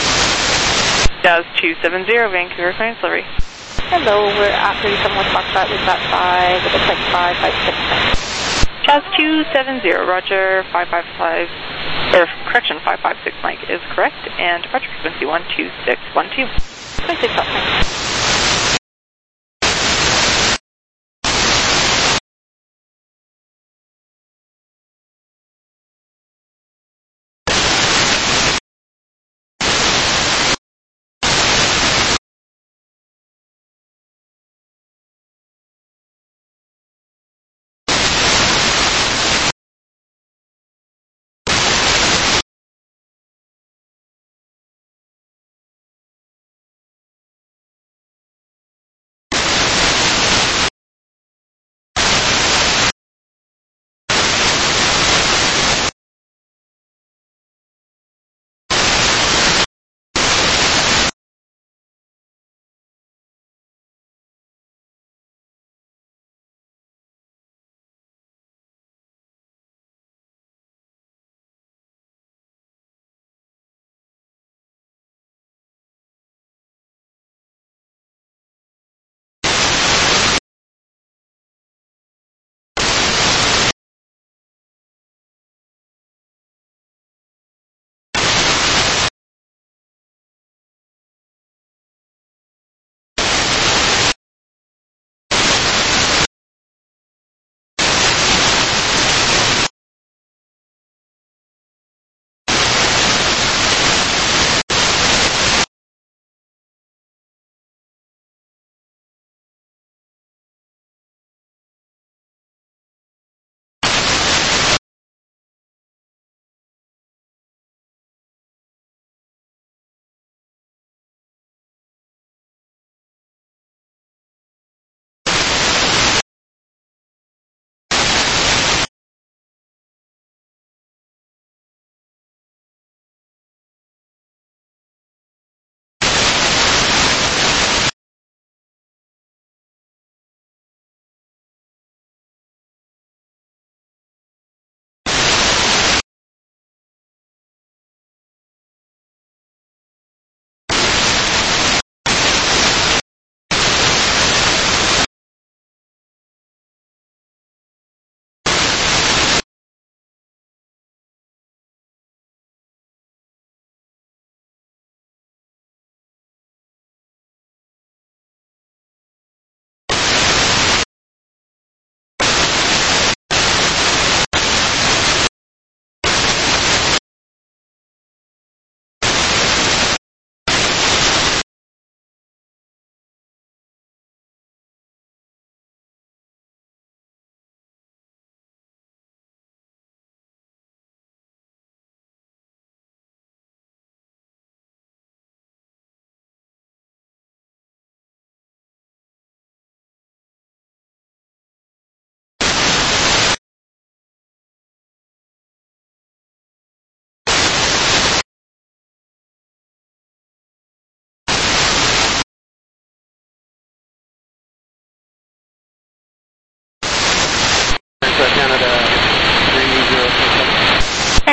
Jazz two seven zero, Vancouver, clearance delivery. Hello, we're at thirty-seven West Foxtrot. We've got five, it looks like five five six. Jazz two seven zero, Roger, five five five, or correction, five five six Mike is correct, and departure frequency one two six one two. twenty-six, thanks.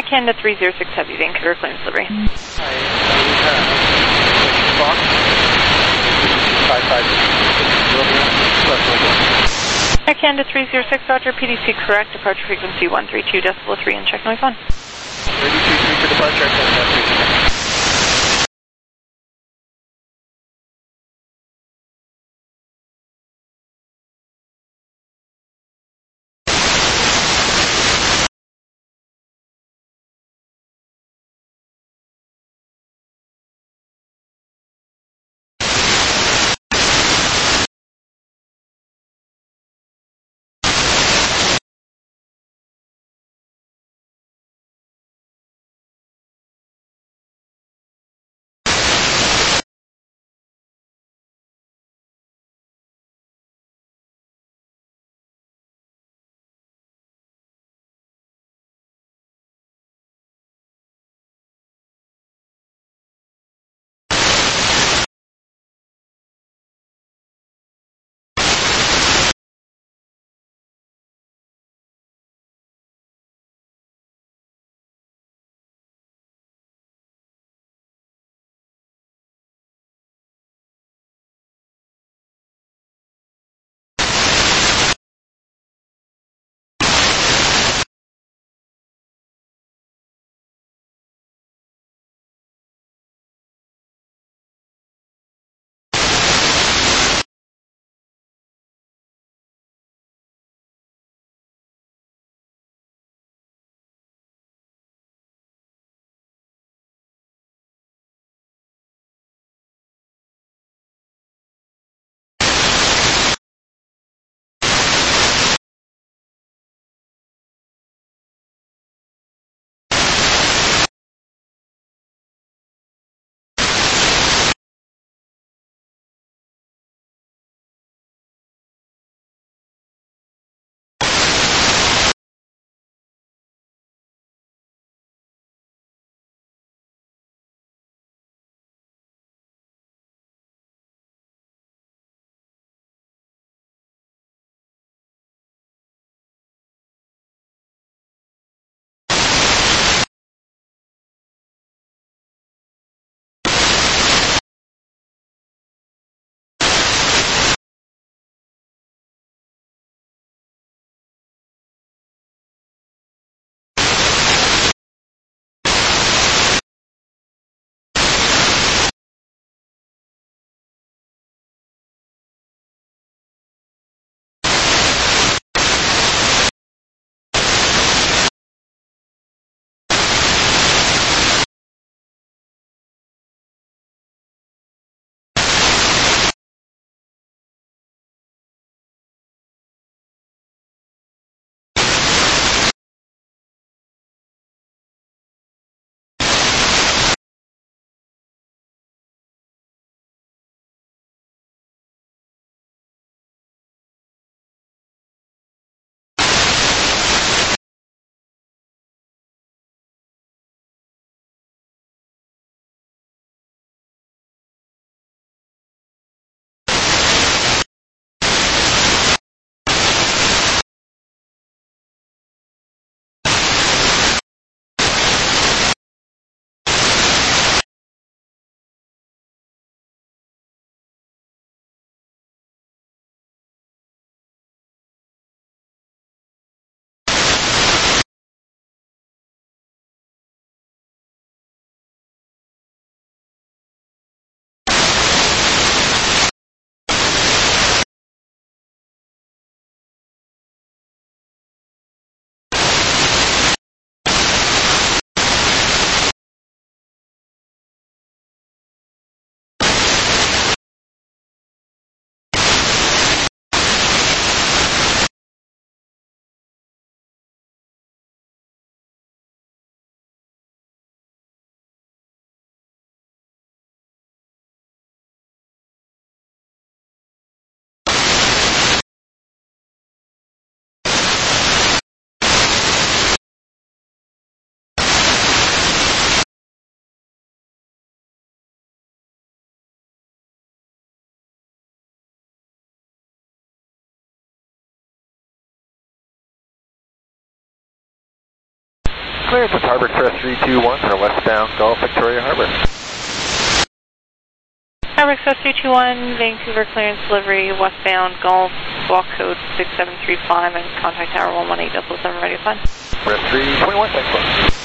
Canada three zero six Heavy, Vancouver clearance delivery. Fox. five five Air Canada three zero six, Roger, P D C correct, departure frequency one three two decimal three and check noise one. thirty-two three for departure. clearance with Harbor Express three two one for westbound Gulf Victoria Harbor. Harbor Express three two one, Vancouver clearance delivery, westbound Gulf, walk code six seven three five, and contact tower one one eight double seven, radio fund. Express three twenty-one, thanks a lot.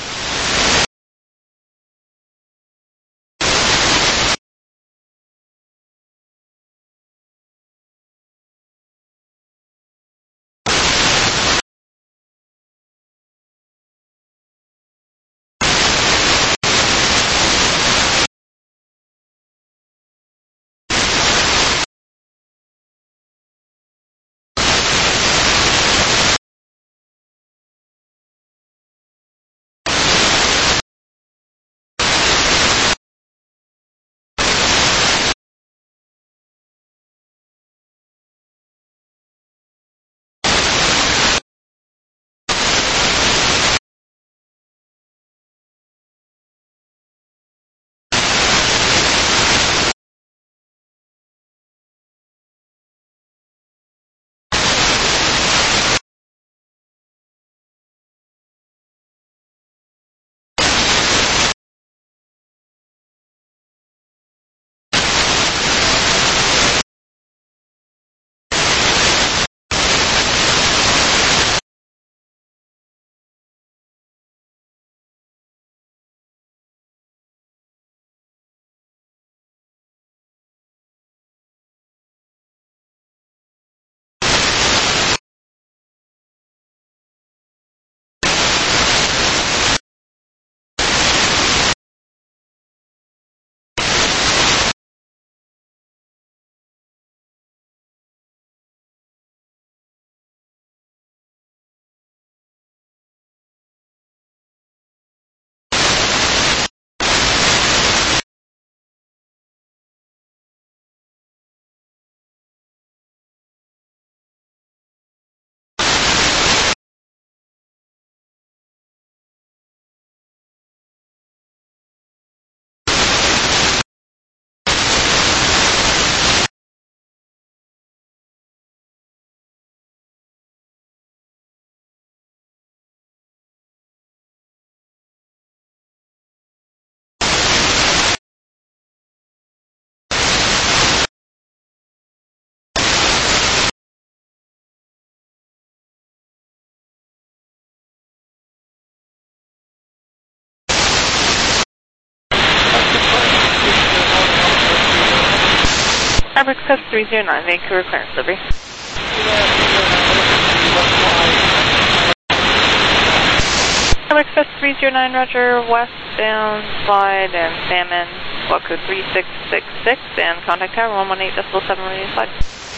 Harbor Express three zero nine, Vancouver clearance delivery. Harbor Express three zero nine, roger, westbound Slide and Salmon, walk code three six six six, and contact tower one one eight decimal seven, radio Slide.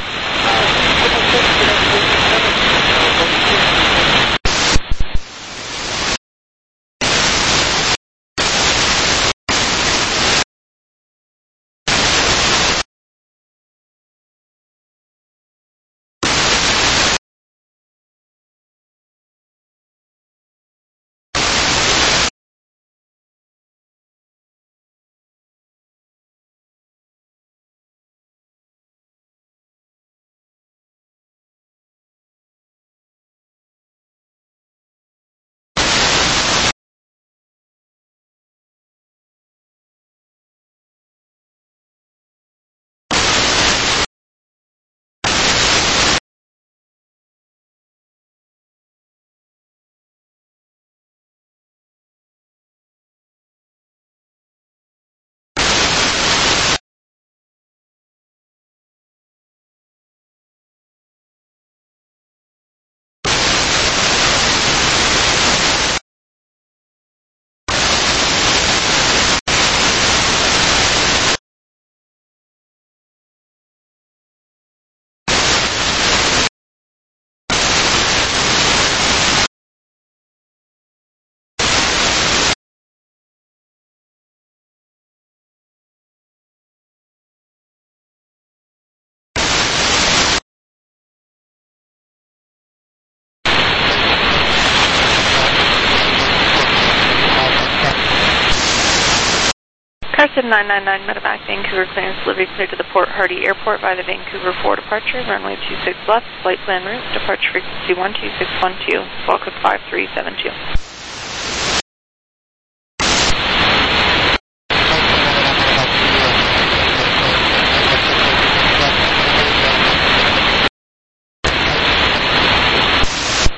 Carson nine nine nine, Medevac, Vancouver clearance delivery cleared to the Port Hardy Airport by the Vancouver four departure, runway two six left, flight plan route, departure frequency one two six one two, walk code five three seven two.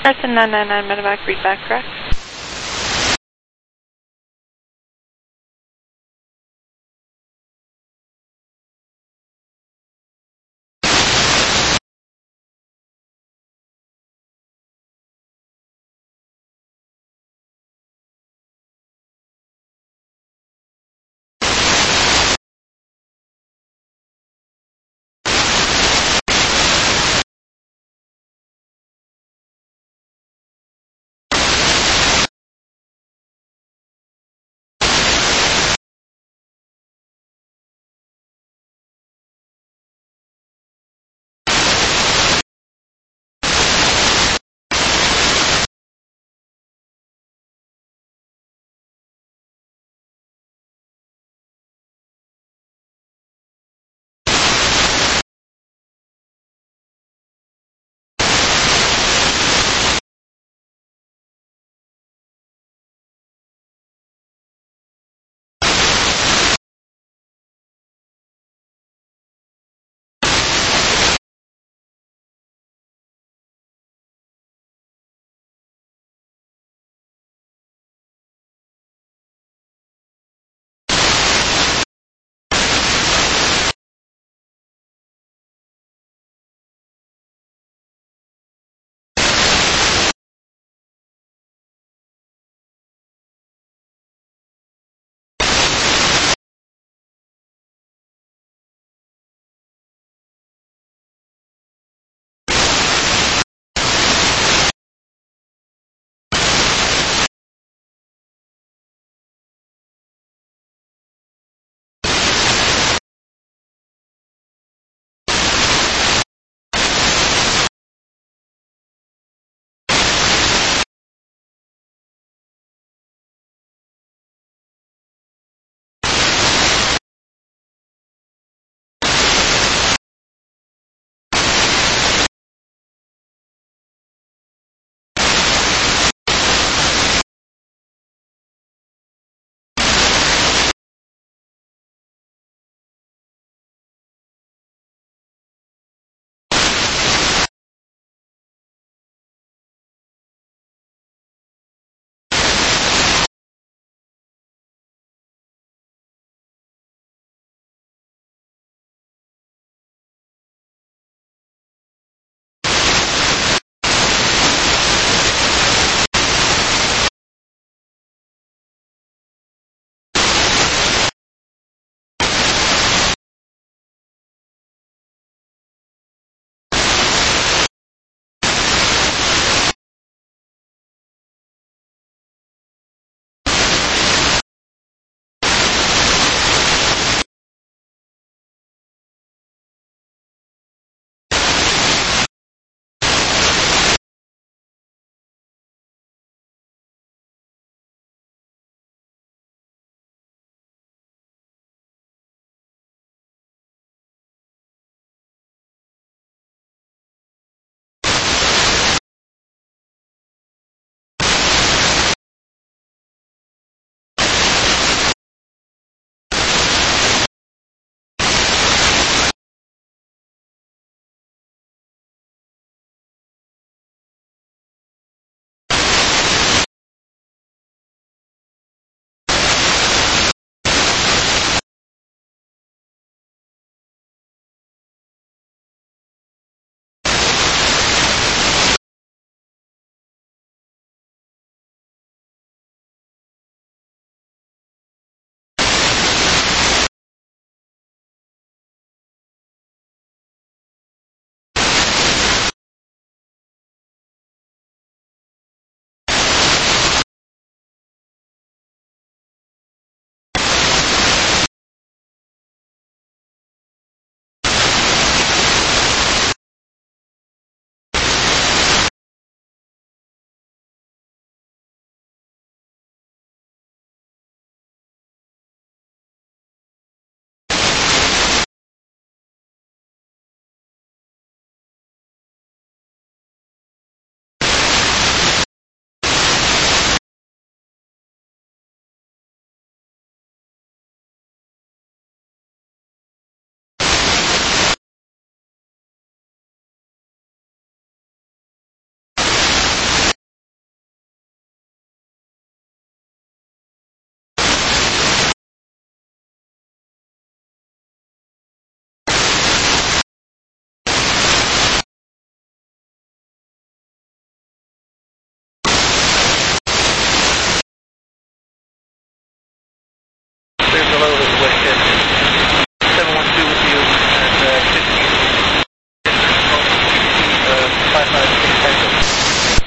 Carson nine nine nine medevac, read back, correct?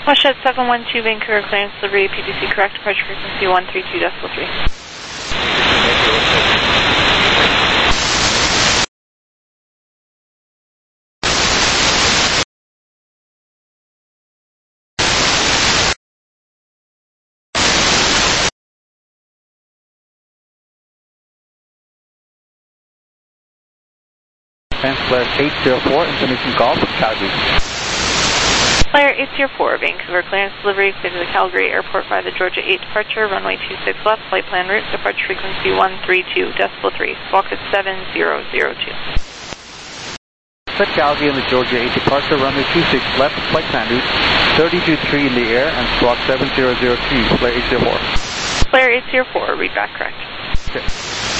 Westjet seven one two, Vancouver clearance delivery, P D C correct, departure frequency one three two decimal three. Flare eight zero four, information call from Calgary. Flare eight zero four, Vancouver clearance delivery, clear to the Calgary Airport by the Georgia eight departure, runway two six left, flight plan route, departure frequency one three two decimal three, squawk at seven zero zero two. Set Calgary on the Georgia eight departure, runway two six left, flight plan route, thirty-two three in the air, and squawk seven zero zero two, Flare eight zero four. Flare eight zero four, read back correct. Okay.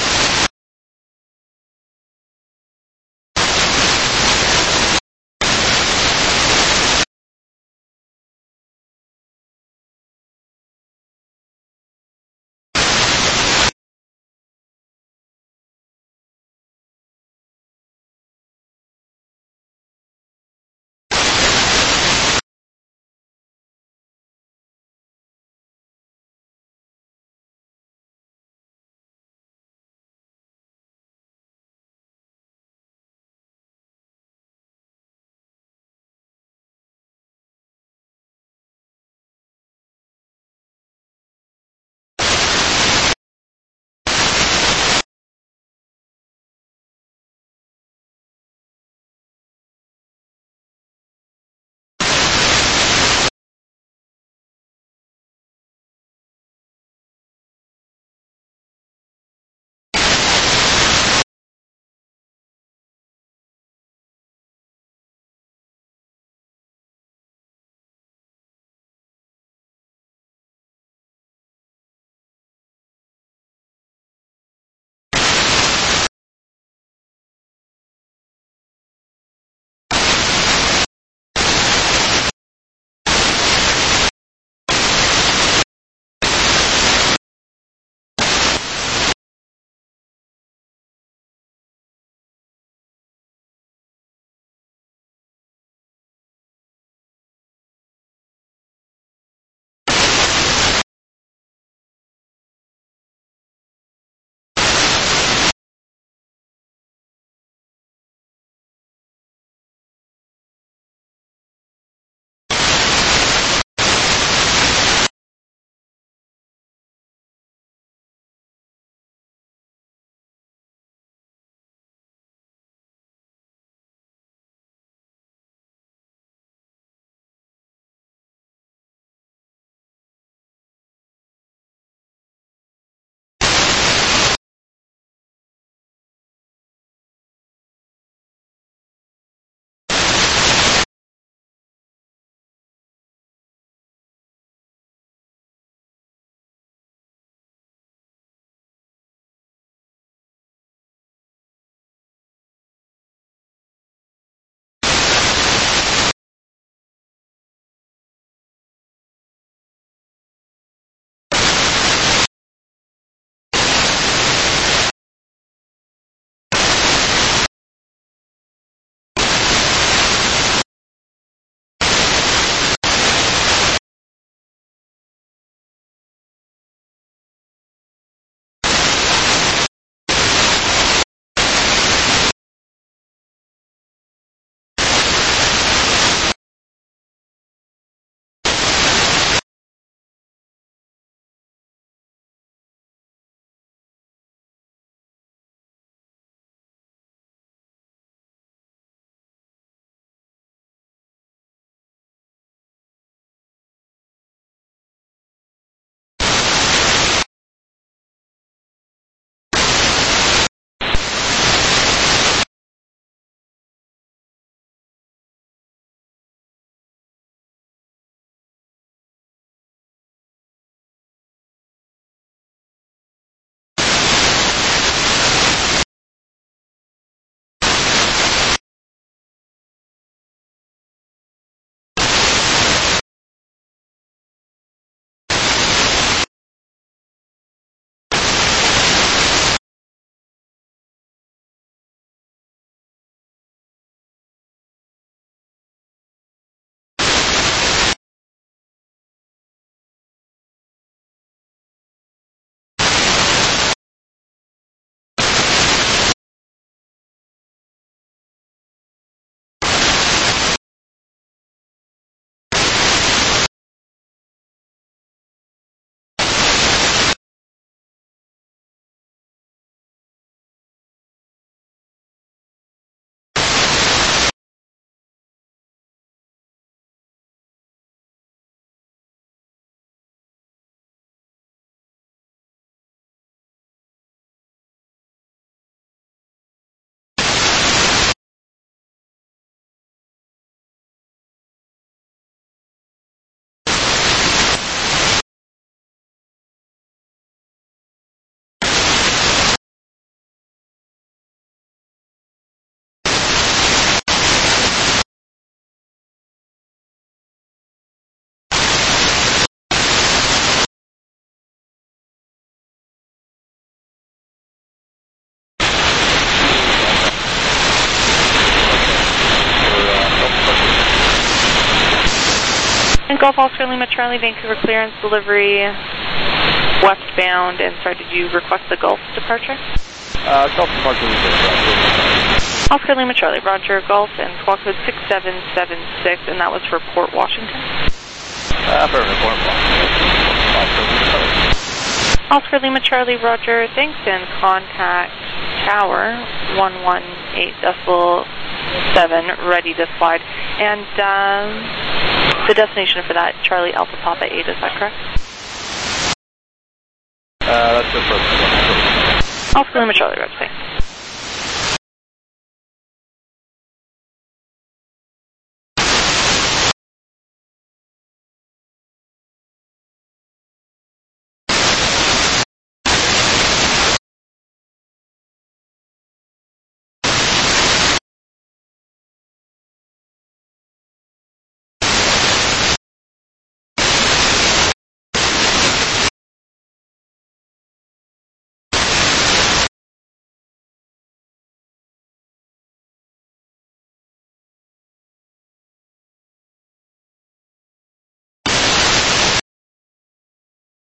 And Golf Oscar Lima Charlie, Vancouver clearance, delivery westbound, and sorry, did you request the Gulf departure? Uh, Golf departure. Oscar Lima Charlie, Roger, Golf, and squawk code six seven seven six, and that was for Port Washington. Uh, affirmative, Port Washington. Oscar Lima Charlie, Roger, thanks, and contact tower one one eight decimal seven, ready to slide. And um, the destination for that, Charlie Alpha Papa eight, is that correct? Uh, that's the first one. Oscar Lima Charlie, Roger, thanks.